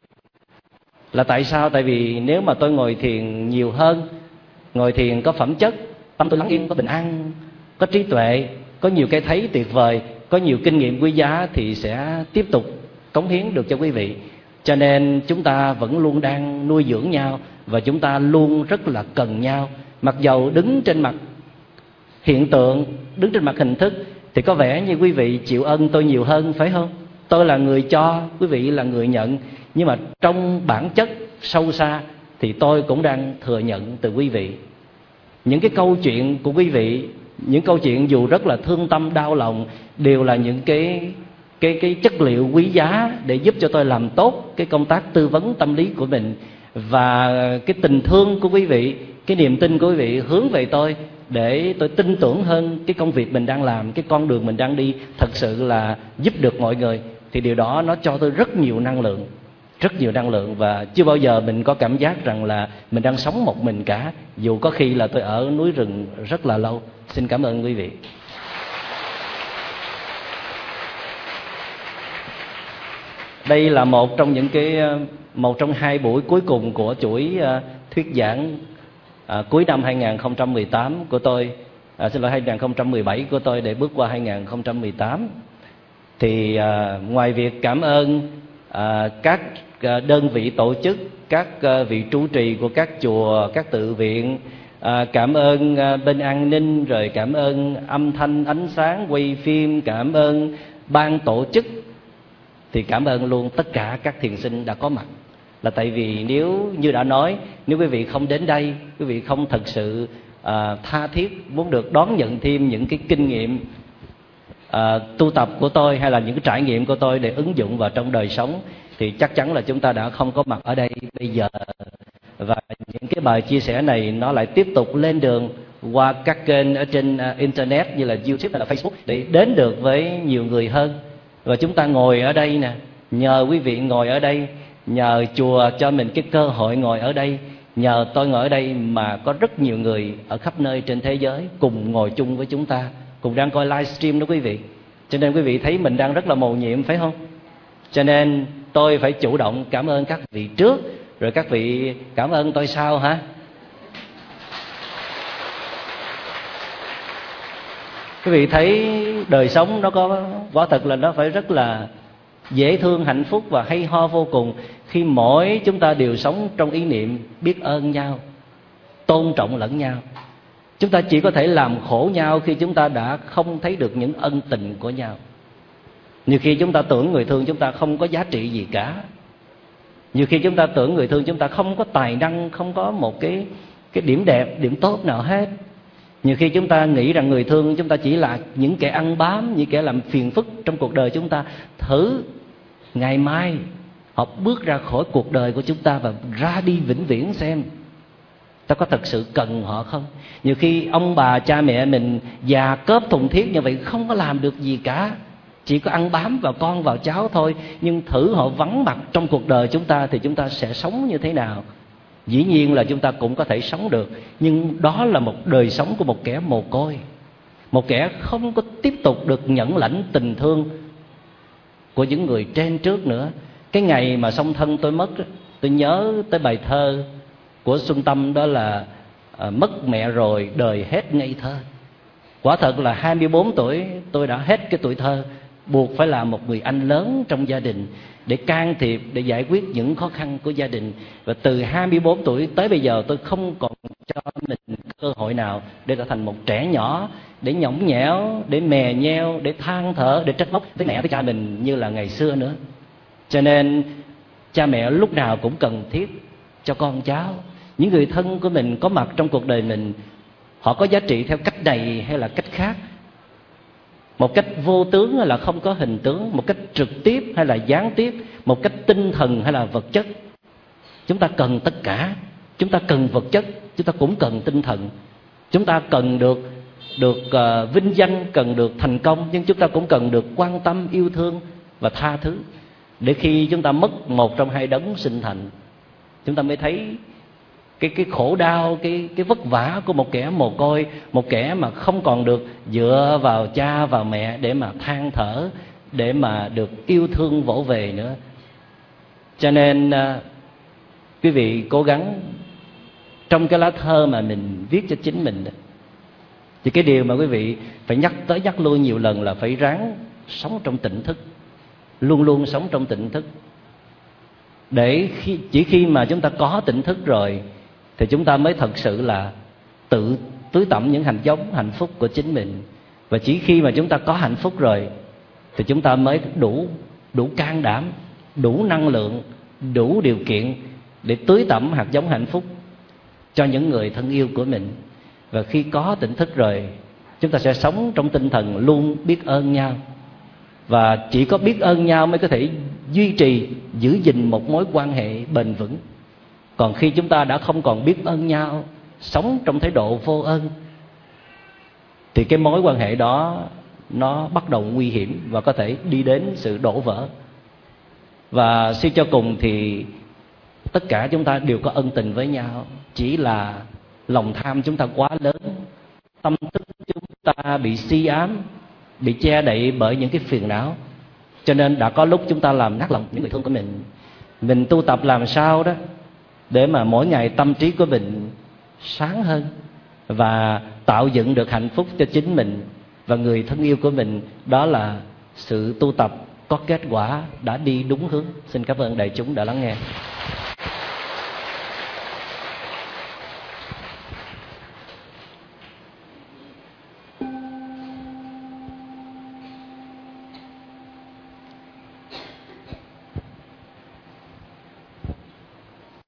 Là tại sao? Tại vì nếu mà tôi ngồi thiền nhiều hơn, ngồi thiền có phẩm chất, tâm tôi lắng yên, có bình an, có trí tuệ, có nhiều cái thấy tuyệt vời, có nhiều kinh nghiệm quý giá, thì sẽ tiếp tục cống hiến được cho quý vị. Cho nên chúng ta vẫn luôn đang nuôi dưỡng nhau, và chúng ta luôn rất là cần nhau. Mặc dầu đứng trên mặt hiện tượng, đứng trên mặt hình thức thì có vẻ như quý vị chịu ơn tôi nhiều hơn, phải không? Tôi là người cho, quý vị là người nhận. Nhưng mà trong bản chất sâu xa thì tôi cũng đang thừa nhận từ quý vị. Những cái câu chuyện của quý vị, những câu chuyện dù rất là thương tâm đau lòng, đều là những cái chất liệu quý giá để giúp cho tôi làm tốt cái công tác tư vấn tâm lý của mình. Và cái tình thương của quý vị, cái niềm tin của quý vị hướng về tôi, để tôi tin tưởng hơn cái công việc mình đang làm, cái con đường mình đang đi thật sự là giúp được mọi người. Thì điều đó nó cho tôi rất nhiều năng lượng, rất nhiều năng lượng. Và chưa bao giờ mình có cảm giác rằng là mình đang sống một mình cả, dù có khi là tôi ở núi rừng rất là lâu. Xin cảm ơn quý vị. Đây là một trong hai buổi cuối cùng của chuỗi thuyết giảng cuối năm 2018 của tôi, 2017 của tôi, để bước qua 2018. Thì ngoài việc cảm ơn các đơn vị tổ chức, các vị trụ trì của các chùa, các tự viện, cảm ơn bên an ninh, rồi cảm ơn âm thanh ánh sáng quay phim, cảm ơn ban tổ chức, thì cảm ơn luôn tất cả các thiền sinh đã có mặt. Là tại vì nếu như đã nói, nếu quý vị không đến đây, quý vị không thật sự tha thiết muốn được đón nhận thêm những cái kinh nghiệm tu tập của tôi, hay là những cái trải nghiệm của tôi để ứng dụng vào trong đời sống, thì chắc chắn là chúng ta đã không có mặt ở đây bây giờ. Và những cái bài chia sẻ này nó lại tiếp tục lên đường qua các kênh ở trên internet như là YouTube hay là Facebook, để đến được với nhiều người hơn. Và chúng ta ngồi ở đây nè, nhờ quý vị ngồi ở đây, nhờ chùa cho mình cái cơ hội ngồi ở đây, nhờ tôi ngồi ở đây mà có rất nhiều người ở khắp nơi trên thế giới cùng ngồi chung với chúng ta, cùng đang coi livestream đó quý vị. Cho nên quý vị thấy mình đang rất là mầu nhiệm, phải không? Cho nên tôi phải chủ động cảm ơn các vị trước, rồi các vị cảm ơn tôi sau hả? Quý vị thấy đời sống nó có, quả thật là nó phải rất là dễ thương, hạnh phúc và hay ho vô cùng, khi mỗi chúng ta đều sống trong ý niệm biết ơn nhau, tôn trọng lẫn nhau. Chúng ta chỉ có thể làm khổ nhau khi chúng ta đã không thấy được những ân tình của nhau. Nhiều khi chúng ta tưởng người thương chúng ta không có giá trị gì cả. Nhiều khi chúng ta tưởng người thương chúng ta không có tài năng, không có một cái điểm đẹp, điểm tốt nào hết. Nhiều khi chúng ta nghĩ rằng người thương chúng ta chỉ là những kẻ ăn bám, những kẻ làm phiền phức trong cuộc đời chúng ta. Thử ngày mai họ bước ra khỏi cuộc đời của chúng ta và ra đi vĩnh viễn xem ta có thật sự cần họ không. Nhiều khi ông bà cha mẹ mình già cớp thùng thiết như vậy không có làm được gì cả, chỉ có ăn bám vào con vào cháu thôi. Nhưng thử họ vắng mặt trong cuộc đời chúng ta thì chúng ta sẽ sống như thế nào? Dĩ nhiên là chúng ta cũng có thể sống được, nhưng đó là một đời sống của một kẻ mồ côi, một kẻ không có tiếp tục được nhận lãnh tình thương của những người trên trước nữa. Cái ngày mà song thân tôi mất, tôi nhớ tới bài thơ của Xuân Tâm, đó là mất mẹ rồi đời hết ngây thơ. Quả thật là 24 tuổi tôi đã hết cái tuổi thơ, buộc phải là một người anh lớn trong gia đình để can thiệp, để giải quyết những khó khăn của gia đình. Và từ 24 tuổi tới bây giờ tôi không còn cho mình cơ hội nào để trở thành một trẻ nhỏ, để nhõng nhẽo, để mè nheo, để than thở, để trách móc với mẹ với cha mình như là ngày xưa nữa. Cho nên cha mẹ lúc nào cũng cần thiết cho con cháu. Những người thân của mình có mặt trong cuộc đời mình, họ có giá trị theo cách này hay là cách khác, một cách vô tướng hay là không có hình tướng, một cách trực tiếp hay là gián tiếp, một cách tinh thần hay là vật chất. Chúng ta cần tất cả. Chúng ta cần vật chất, chúng ta cũng cần tinh thần. Chúng ta cần được vinh danh, cần được thành công, nhưng chúng ta cũng cần được quan tâm, yêu thương và tha thứ. Để khi chúng ta mất một trong hai đấng sinh thành, chúng ta mới thấy cái khổ đau, cái vất vả của một kẻ mồ côi, một kẻ mà không còn được dựa vào cha vào mẹ để mà than thở, để mà được yêu thương vỗ về nữa. Cho nên quý vị cố gắng trong cái lá thơ mà mình viết cho chính mình đó, thì cái điều mà quý vị phải nhắc tới nhắc lui nhiều lần là phải ráng sống trong tỉnh thức, luôn luôn sống trong tỉnh thức. Để chỉ khi mà chúng ta có tỉnh thức rồi thì chúng ta mới thật sự là tự tưới tẩm những hạt giống hạnh phúc của chính mình. Và chỉ khi mà chúng ta có hạnh phúc rồi thì chúng ta mới đủ can đảm, đủ năng lượng, đủ điều kiện để tưới tẩm hạt giống hạnh phúc cho những người thân yêu của mình. Và khi có tỉnh thức rồi, chúng ta sẽ sống trong tinh thần luôn biết ơn nhau. Và chỉ có biết ơn nhau mới có thể duy trì, giữ gìn một mối quan hệ bền vững. Còn khi chúng ta đã không còn biết ơn nhau, sống trong thái độ vô ơn, thì cái mối quan hệ đó nó bắt đầu nguy hiểm và có thể đi đến sự đổ vỡ. Và suy cho cùng thì tất cả chúng ta đều có ân tình với nhau, chỉ là lòng tham chúng ta quá lớn, tâm thức chúng ta bị si ám, bị che đậy bởi những cái phiền não. Cho nên đã có lúc chúng ta làm nát lòng những người thương của mình. Mình tu tập làm sao đó để mà mỗi ngày tâm trí của mình sáng hơn và tạo dựng được hạnh phúc cho chính mình và người thân yêu của mình. Đó là sự tu tập có kết quả, đã đi đúng hướng. Xin cảm ơn đại chúng đã lắng nghe.